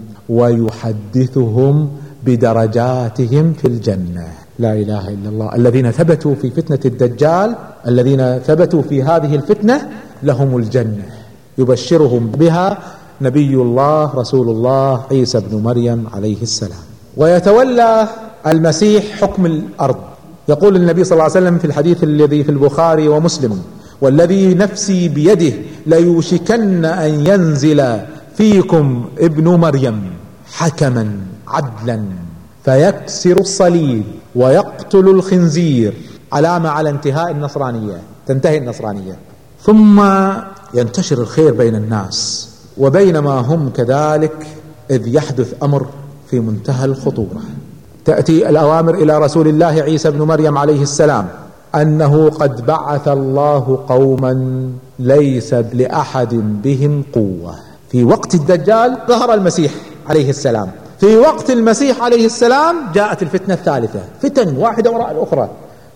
ويحدثهم بدرجاتهم في الجنة. لا إله إلا الله. الذين ثبتوا في فتنة الدجال، الذين ثبتوا في هذه الفتنة، لهم الجنة يبشرهم بها نبي الله رسول الله عيسى بن مريم عليه السلام. ويتولى المسيح حكم الأرض. يقول النبي صلى الله عليه وسلم في الحديث الذي في البخاري ومسلم: والذي نفسي بيده ليوشكن أن ينزل فيكم ابن مريم حكما عدلا فيكسر الصليب ويقتل الخنزير، علامة على انتهاء النصرانية، تنتهي النصرانية، ثم ينتشر الخير بين الناس. وبينما هم كذلك إذ يحدث أمر في منتهى الخطورة. تأتي الأوامر إلى رسول الله عيسى بن مريم عليه السلام أنه قد بعث الله قوما ليس لأحد بهم قوة. في وقت الدجال ظهر المسيح عليه السلام، في وقت المسيح عليه السلام جاءت الفتنة الثالثة، فتن واحدة وراء الأخرى.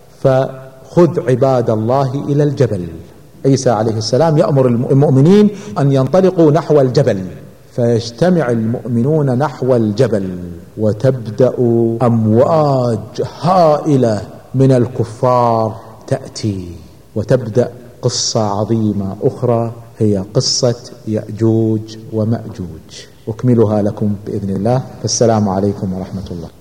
فخذ عباد الله إلى الجبل. عيسى عليه السلام يأمر المؤمنين أن ينطلقوا نحو الجبل، فيجتمع المؤمنون نحو الجبل، وتبدأ أمواج هائلة من الكفار تأتي، وتبدأ قصة عظيمة أخرى هي قصة يأجوج ومأجوج. أكملها لكم بإذن الله. فالسلام عليكم ورحمة الله.